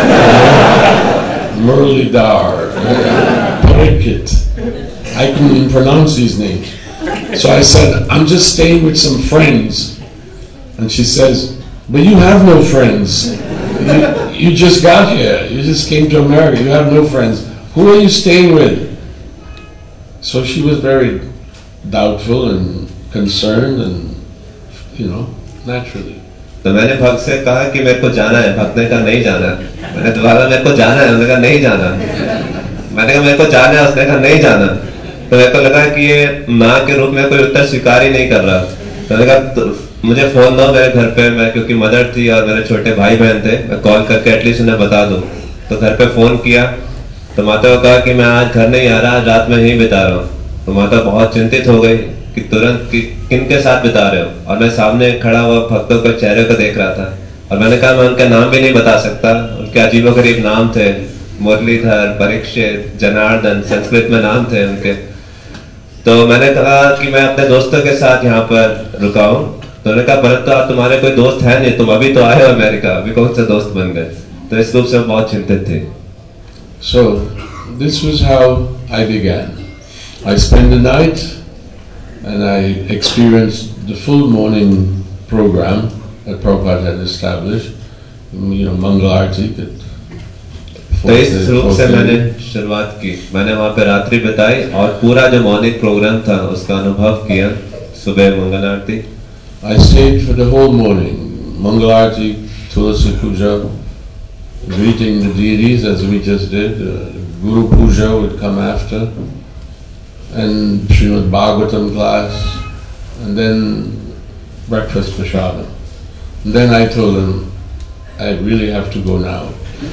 Muralidhar, Parikit. I couldn't even pronounce these names. So I said, I'm just staying with some friends. And she says, but you have no friends. You, you just got here. You just came to America. You have no friends. Who are you staying with? So she was very doubtful and concerned, and, you know, naturally. तो मैंने भक्त से कहा कि मेरे को जाना है. भक्त ने कहा नहीं जाना. मैंने दोबारा मेरे को जाना है. उसने कहा नहीं जाना. मैंने कहा मेरे को जाना है. उसने कहा नहीं जाना. तो मेरे को लगा कि ये माँ के रूप में कोई उत्तर स्वीकार ही नहीं कर रहा. तो मैंने कहा तो मुझे फोन दो मेरे घर पे. मैं क्योंकि मदर थी और मेरे छोटे भाई बहन थे, मैं कॉल करके एटलीस्ट उन्हें बता दूं. तो घर पे फोन किया तो माता को कहा कि मैं आज घर नहीं आ रहा, आज रात में यहीं बिता रहा हूँ. तो माता बहुत चिंतित हो गई कि तुरंत कि किन के साथ बिता रहे हो. और मैं सामने खड़ा हुआ भक्तों के चेहरे को देख रहा था, और मैंने कहा मैं उनके नाम भी नहीं बता सकता. उनके अजीबोगरीब नाम थे, मुरलीधर, परीक्षित, जनार्दन, संस्कृत में नाम थे उनके. तो मैंने कहा कि मैं अपने दोस्तों के साथ यहाँ पर रुका हूँ। तो उन्होंने कहा परंतु आप तुम्हारे कोई दोस्त है नहीं, तुम अभी तो आए हो अमेरिका, अभी कौन से दोस्त बन गए। तो इस रूप से बहुत चिंतित थे। So this was how I began. I spent the night and I experienced the full morning program that Prabhupada had established. You know, Mangal Arati. तो इस रूप से मैंने शुरुआत की। मैंने वहाँ पे रात्रि बिताई और पूरा जो मॉर्निंग प्रोग्राम था उसका अनुभव किया। सुबह मंगल आरती। I stayed for the whole morning. Mangal Arati, Tulasi Puja, greeting the deities as we just did. Uh, Guru Puja would come after, and Srimad Bhagavatam class, and then breakfast prashadam. And then I told them, I really have to go now.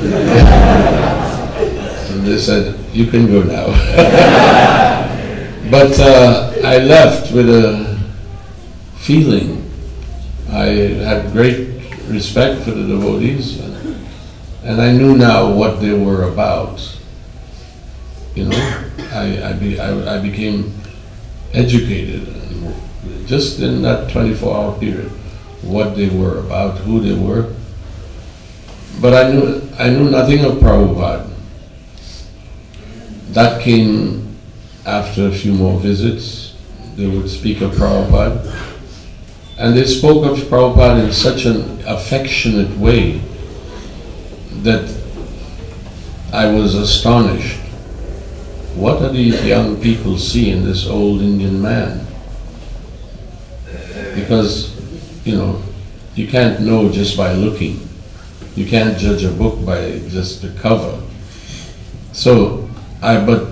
And they said, you can go now. But uh, I left with a feeling. I had great respect for the devotees, and, and I knew now what they were about. You know, I, I, be, I, I became educated, just in that twenty-four hour period, what they were about, who they were. But I knew, I knew nothing of Prabhupada. That came after a few more visits. They would speak of Prabhupada. And they spoke of Prabhupada in such an affectionate way that I was astonished. What do these young people see in this old Indian man? Because, you know, you can't know just by looking. You can't judge a book by just the cover. So, I, but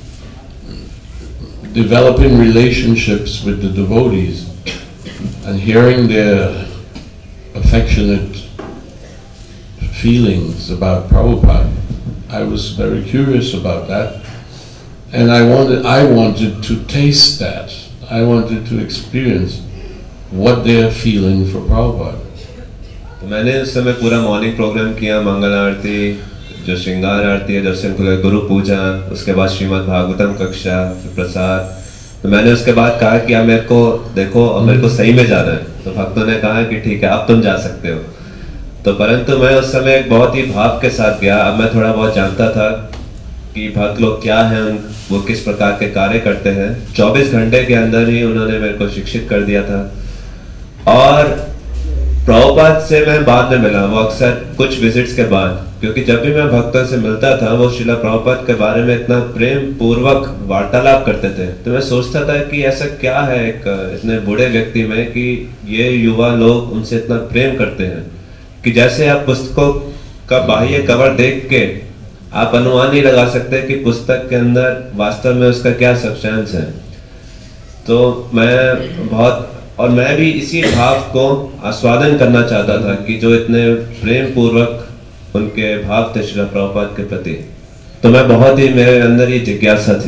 developing relationships with the devotees and hearing their affectionate feelings about Prabhupada, I was very curious about that. And I wanted, I wanted to taste that. I wanted to experience what they're feeling for Prabhupada. तो मैंने उस समय पूरा morning program किया, मंगल आरती, जो श्रृंगार आरती है, दर्शन खुले, गुरु पूजा, उसके बाद श्रीमद् भागवतम कक्षा, फिर प्रसाद। तो मैंने उसके बाद कहा कि आप मेरे को देखो और मेरे को सही में जाना है। तो भक्तों ने कहा कि ठीक है, अब तुम जा सकते हो। तो परंतु मैं उस समय एक बहुत ही भाव के साथ गया। अब मैं थोड़ा बहुत जानता था कि भक्त लोग क्या हैं, वो किस प्रकार के कार्य करते हैं। चौबीस घंटे के अंदर ही उन्होंने मेरे को शिक्षित कर दिया था। और प्रभुपाद से मैं बाद में मिला, वो अक्सर कुछ विजिट्स के बाद, क्योंकि जब भी मैं भक्तों से मिलता था वो श्रीला प्रभुपाद के बारे में इतना प्रेम पूर्वक वार्तालाप करते थे। तो मैं सोचता था कि ऐसा क्या है एक इतने बूढ़े व्यक्ति में कि ये युवा लोग उनसे इतना प्रेम करते हैं कि जैसे आप पुस्तकों का बाह्य कवर देख के आप अनुमान नहीं लगा सकते कि पुस्तक के अंदर वास्तव में उसका क्या सब्सटेंस है। तो मैं बहुत, और मैं भी इसी भाव को आस्वादन करना चाहता था कि जो इतने प्रेम पूर्वक उनके भाव थे श्रील प्रभुपाद के प्रति। तो मैं बहुत ही, मेरे अंदर ये जिज्ञासा थी।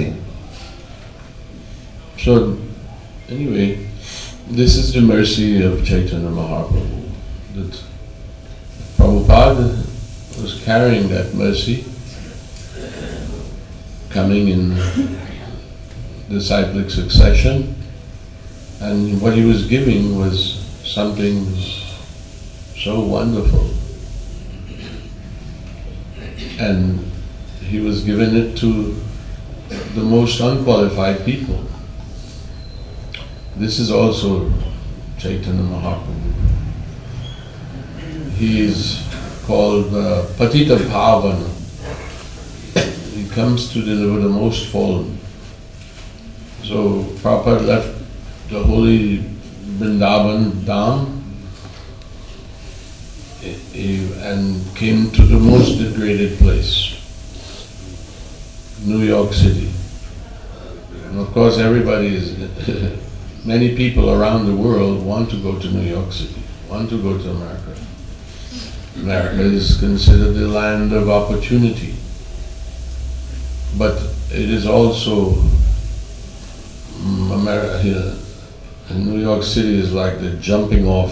So anyway, this is the mercy of Chaitanya Mahaprabhu, that Prabhupada was carrying that mercy, coming in disciplic succession, and what he was giving was something so wonderful. And he was giving it to the most unqualified people. This is also Chaitanya Mahaprabhu. He is called uh, Patita Pavana. He comes to deliver the most fallen. So Prabhupada left the holy Vrindavan Dham and came to the most degraded place, New York City. And of course everybody is, many people around the world want to go to New York City, want to go to America. America is considered the land of opportunity, but it is also um, America. And New York City is like the jumping off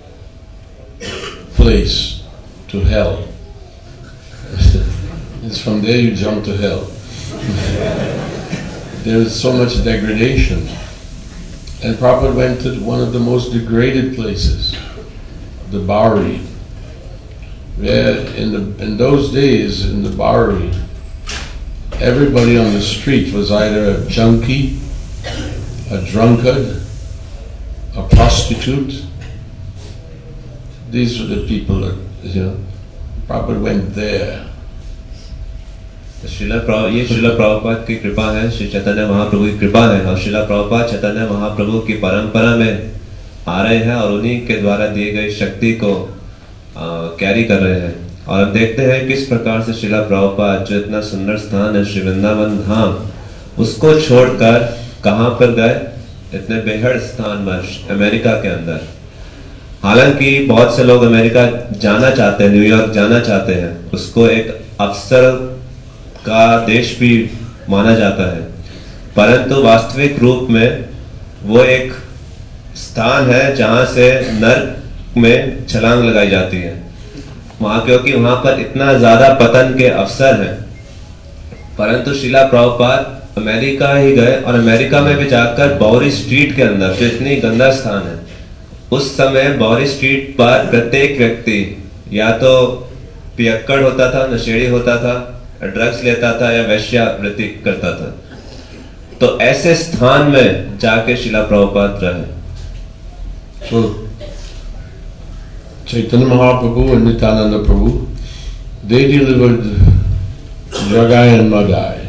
place to hell. It's from there you jump to hell. there was so much degradation. And Prabhupada went to one of the most degraded places, the Bowery, where in the in those days in the Bowery, everybody on the street was either a junkie, a drunkard, a prostitute. These were the people that, you know, Prabhupada went there. Srila प्रभु ये श्रीला प्रभुपाद की कृपा है, श्री चैतन्य महाप्रभु की कृपा है, और श्रीला प्रभुपाद चैतन्य महाप्रभु की परंपरा में आ रहे हैं और उन्हीं के द्वारा दी गई शक्ति को कैरी कर रहे हैं। और हम देखते हैं किस प्रकार से श्रीला प्रभुपाद जो इतना सुंदर स्थान है श्री वृंदावन धाम, उसको छोड़कर कहाँ पर गए, इतने बेहद स्थान में अमेरिका के अंदर। हालांकि बहुत से लोग अमेरिका जाना चाहते हैं, न्यूयॉर्क जाना चाहते हैं, उसको एक अवसर का देश भी माना जाता है, परंतु वास्तविक रूप में वो एक स्थान है जहां से नर्क में छलांग लगाई जाती है वहां, क्योंकि वहां पर इतना ज्यादा पतन के अवसर हैं। परंतु श्रीला प्रभुपाद अमेरिका ही गए और अमेरिका में भी जाकर बॉरी स्ट्रीट के अंदर जो इतनी गंदा स्थान है, उस समय बॉरी स्ट्रीट पर प्रत्येक व्यक्ति या तो पियक्कड़ होता था, नशेड़ी होता था, ड्रग्स लेता था या वैश्यावृत्ति करता था। तो ऐसे स्थान में जाके श्रीला प्रभुपाद रहे। So Chaitanya Mahaprabhu and Nityananda Prabhu, they delivered Jagai and Madai,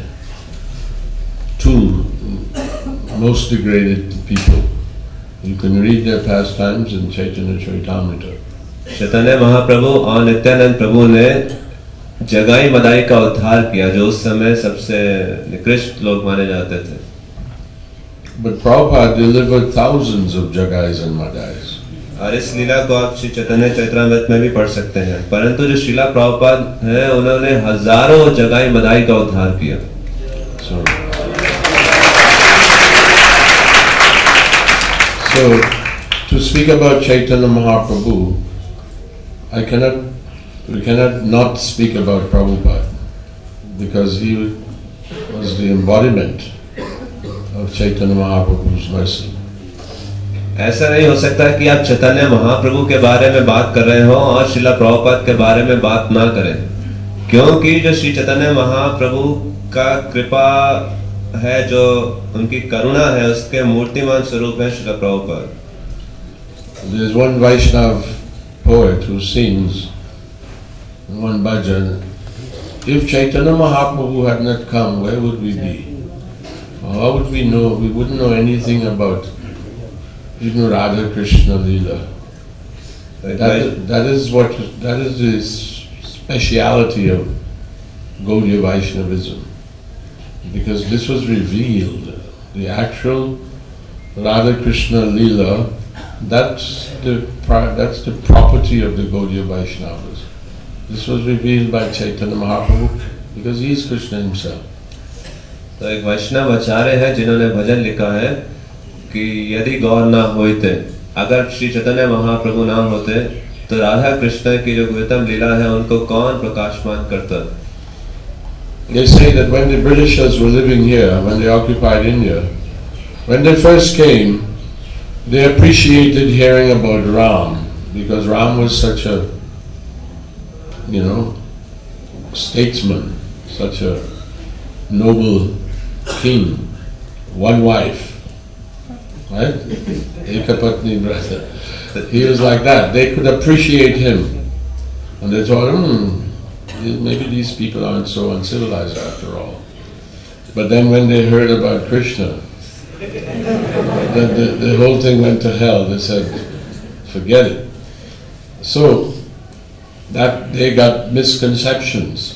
two most degraded people. You can read their pastimes in Chaitanya Charitamrita. Chaitanya Mahaprabhu और नित्यानंद प्रभु ने जगाई मदाई का उद्धार किया, जो उस समय सबसे निकृष्ट लोग माने जाते थे। But Prabhupada delivered thousands of Jagais and Madais. और इस लीला को आप श्री चैतन्य चरितामृत में भी पढ़ सकते हैं, परंतु जो श्रीला प्रभुपाद हैं उन्होंने हजारों जगाई मदाई का उद्धार किया। So, so to speak about Chaitanya Mahaprabhu, I cannot, we cannot not speak about Prabhupada, because he was the embodiment of Chaitanya Mahaprabhu's mercy. ऐसा नहीं हो सकता कि आप चैतन्य महाप्रभु के बारे में बात कर रहे हो और श्रीला प्रभुपाद के बारे में बात ना करें, क्योंकि जो श्री चैतन्य महाप्रभु का कृपा है, जो उनकी करुणा है, उसके मूर्तिमान स्वरूप है Srila Prabhupada. There is one Vaishnav poet who sings in one bhajan, if Chaitanya Mahaprabhu had not come, where would we be? How would we know? We wouldn't know anything about even Radha Krishna Leela. That, that is what that is the speciality of Gaudiya Vaishnavism, because this was revealed. The actual Radha Krishna Leela, that's the that's the property of the Gaudiya Vaishnavas. This was revealed by Chaitanya Mahaprabhu because he is Krishna himself. तो एक वैष्णव आचार्य है जिन्होंने भजन लिखा है कि यदि गौर ना होते, अगर श्री चैतन्य महाप्रभु ना होते, तो राधा कृष्ण की जो गुरुतम लीला है उनको कौन प्रकाशमान करता। They say that when the Britishers were living here, when they occupied India, when they first came, they appreciated hearing about Ram, because Ram was such a, you know, statesman, such a noble king, one wife, right? Ekapatni brother. He was like that. They could appreciate him. And they thought, hmm, maybe these people aren't so uncivilized after all. But then when they heard about Krishna, the, the, the whole thing went to hell. They said, forget it. So, that they got misconceptions.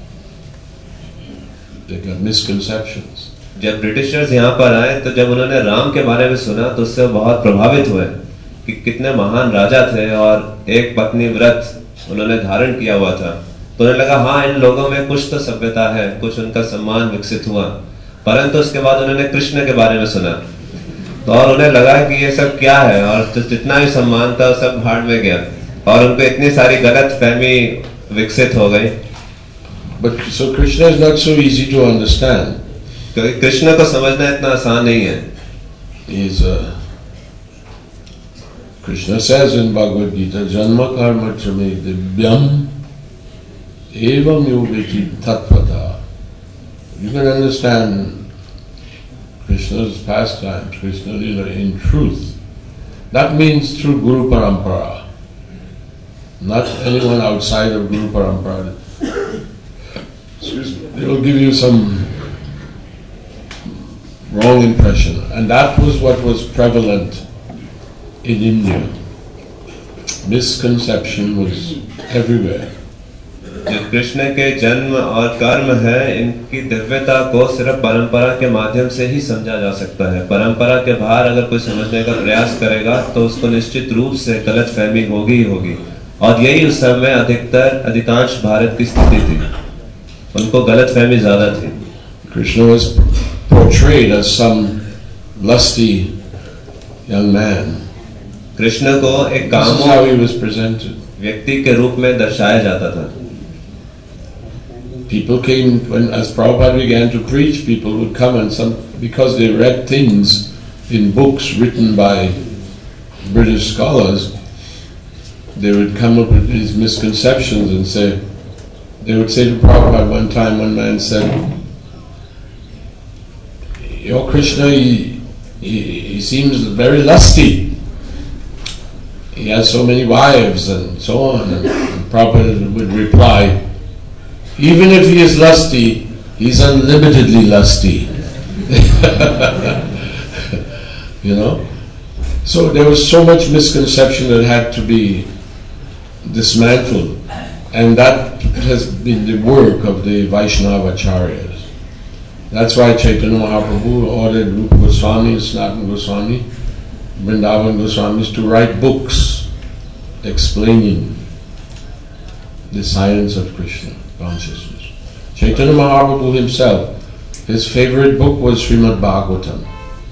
They got misconceptions. जब Britishers यहाँ पर आए तो जब उन्होंने राम के बारे में सुना तो उससे बहुत प्रभावित हुए कि कितने महान राजा थे और एक पत्नी व्रत उन्होंने धारण किया हुआ था। तो उन्हें लगा हाँ, इन लोगों में कुछ तो सभ्यता है, कुछ उनका सम्मान विकसित हुआ। परंतु उसके बाद उन्होंने कृष्ण के बारे में सुना तो और उन्हें लगा कि ये सब क्या है, और जितना भी सम्मान था सब भाड़ में गया और उनको इतनी सारी गलत फहमी विकसित हो गई। But so Krishna is not so easy to understand. क्योंकि कृष्ण को समझना इतना आसान नहीं है. Is uh, Krishna says in Bhagavad Gita, Janma karma chame divyam evam yogiti tattvata. You can understand Krishna's pastimes, Krishna Lila in truth. That means through Guru Parampara. Not anyone outside of Guru Parampara. Excuse me. They will give you some wrong impression. And that was what was prevalent in India. Misconception was everywhere. जो कृष्ण के जन्म और कर्म है, इनकी दिव्यता को सिर्फ परंपरा के माध्यम से ही समझा जा सकता है. परंपरा के बाहर अगर कोई समझने का प्रयास करेगा तो उसको निश्चित रूप से गलत फहमी होगी ही होगी. और यही उस समय अधिकतर अधिकांश भारत की स्थिति थी. उनको गलत फहमी ज्यादा थी. Krishna was portrayed as some lusty young man. Krishna को एक This is how he was presented. व्यक्ति के रूप में दर्शाया जाता था. People came, when as Prabhupada began to preach, people would come and some, because they read things in books written by British scholars, they would come up with these misconceptions and say, they would say to Prabhupada one time, one man said, your Krishna, he, he, he seems very lusty. He has so many wives and so on. And, and Prabhupada would reply, even if he is lusty, he's unlimitedly lusty. You know? So there was so much misconception that had to be dismantled. And that has been the work of the Vaishnava Acharyas. That's why Chaitanya Mahaprabhu ordered Rupa Goswami, Sanatana Goswami, Vrindavan Goswamis to write books explaining the science of Krishna consciousness. Chaitanya Mahaprabhu himself, his favorite book was Srimad Bhagavatam.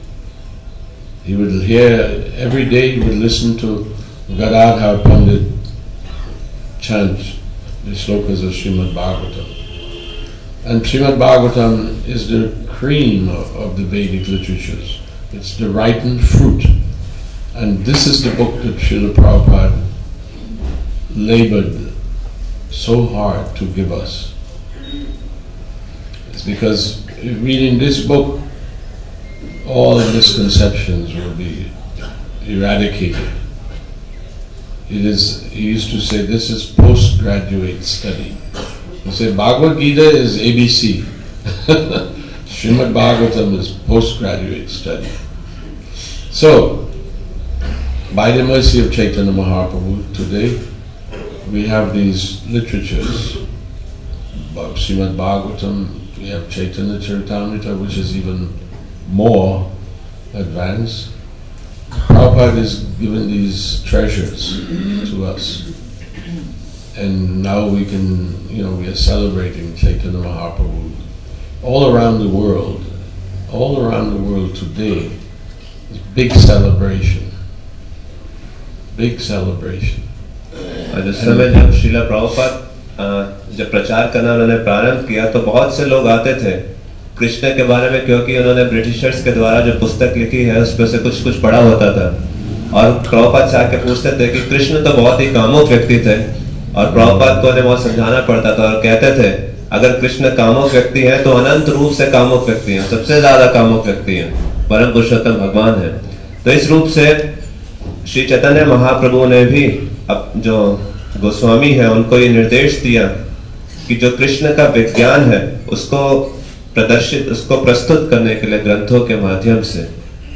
He would hear, every day he would listen to Gadadhar Pandit chant the slokas of Srimad Bhagavatam. And Srimad Bhagavatam is the cream of, of the Vedic literatures. It's the ripened fruit. And this is the book that Srila Prabhupada labored so hard to give us. It's because reading this book, all misconceptions will be eradicated. It is, he used to say, this is postgraduate study. He said, Bhagavad Gita is A B C. Srimad Bhagavatam is postgraduate study. So, by the mercy of Chaitanya Mahaprabhu, today we have these literatures. Srimad Bhagavatam, we have Chaitanya Charitamrita, which is even more advanced. Prabhupada has given these treasures to us. And now we can, you know, we are celebrating Chaitanya Mahaprabhu all around the world. All around the world today is big celebration. Big celebration. और जिस समय जब श्रीला प्रभुपाद जब प्रचार करना उन्होंने प्रारंभ किया तो बहुत से लोग आते थे कृष्ण के बारे में, क्योंकि उन्होंने ब्रिटिशर्स के द्वारा जो पुस्तक लिखी है उस पर से कुछ कुछ पढ़ा होता था. और प्रभुपाद से आके पूछते थे कि कृष्ण तो बहुत ही कामुक व्यक्ति थे, और प्रभुपाद को उन्हें बहुत समझाना पड़ता था और कहते थे अगर कृष्ण कामुक व्यक्ति है तो अनंत रूप से कामुक व्यक्ति है, सबसे ज्यादा कामुक व्यक्ति है, परम पुरुषोत्तम भगवान है. तो इस रूप से श्री चैतन्य महाप्रभु ने भी अब जो गोस्वामी है उनको ये निर्देश दिया कि जो कृष्ण का विज्ञान है उसको प्रदर्शित, उसको प्रस्तुत करने के लिए ग्रंथों के माध्यम से.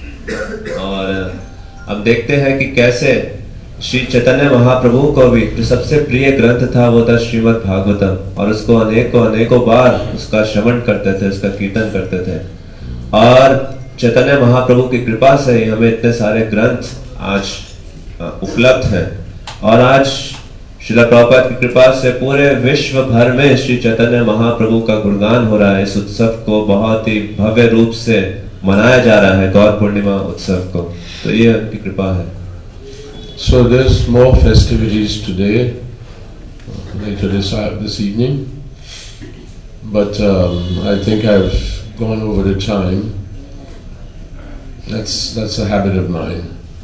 और अब देखते हैं कि कैसे श्री चैतन्य महाप्रभु को भी जो सबसे प्रिय ग्रंथ था वो था श्रीमद् भागवतम, और उसको अनेकों अनेकों बार उसका श्रवण करते थे, उसका कीर्तन करते थे. और चैतन्य महाप्रभु की कृपा से ही हमें इतने सारे ग्रंथ आज उपलब्ध हैं. और आज श्रील प्रभुपाद की कृपा से पूरे विश्व भर में श्री चैतन्य महाप्रभु का गुणगान हो रहा है. इस उत्सव को बहुत ही भव्य रूप से मनाया जा रहा है, गौर पूर्णिमा उत्सव को. तो ये उनकी कृपा है. So there's more festivities today, later this, this evening, but um, I think I've gone over the time. That's that's a habit of mine.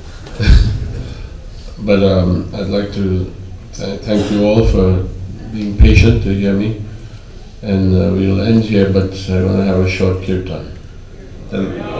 But um, I'd like to th- thank you all for being patient to hear me. And uh, we'll end here, but I want to have a short kirtan. तो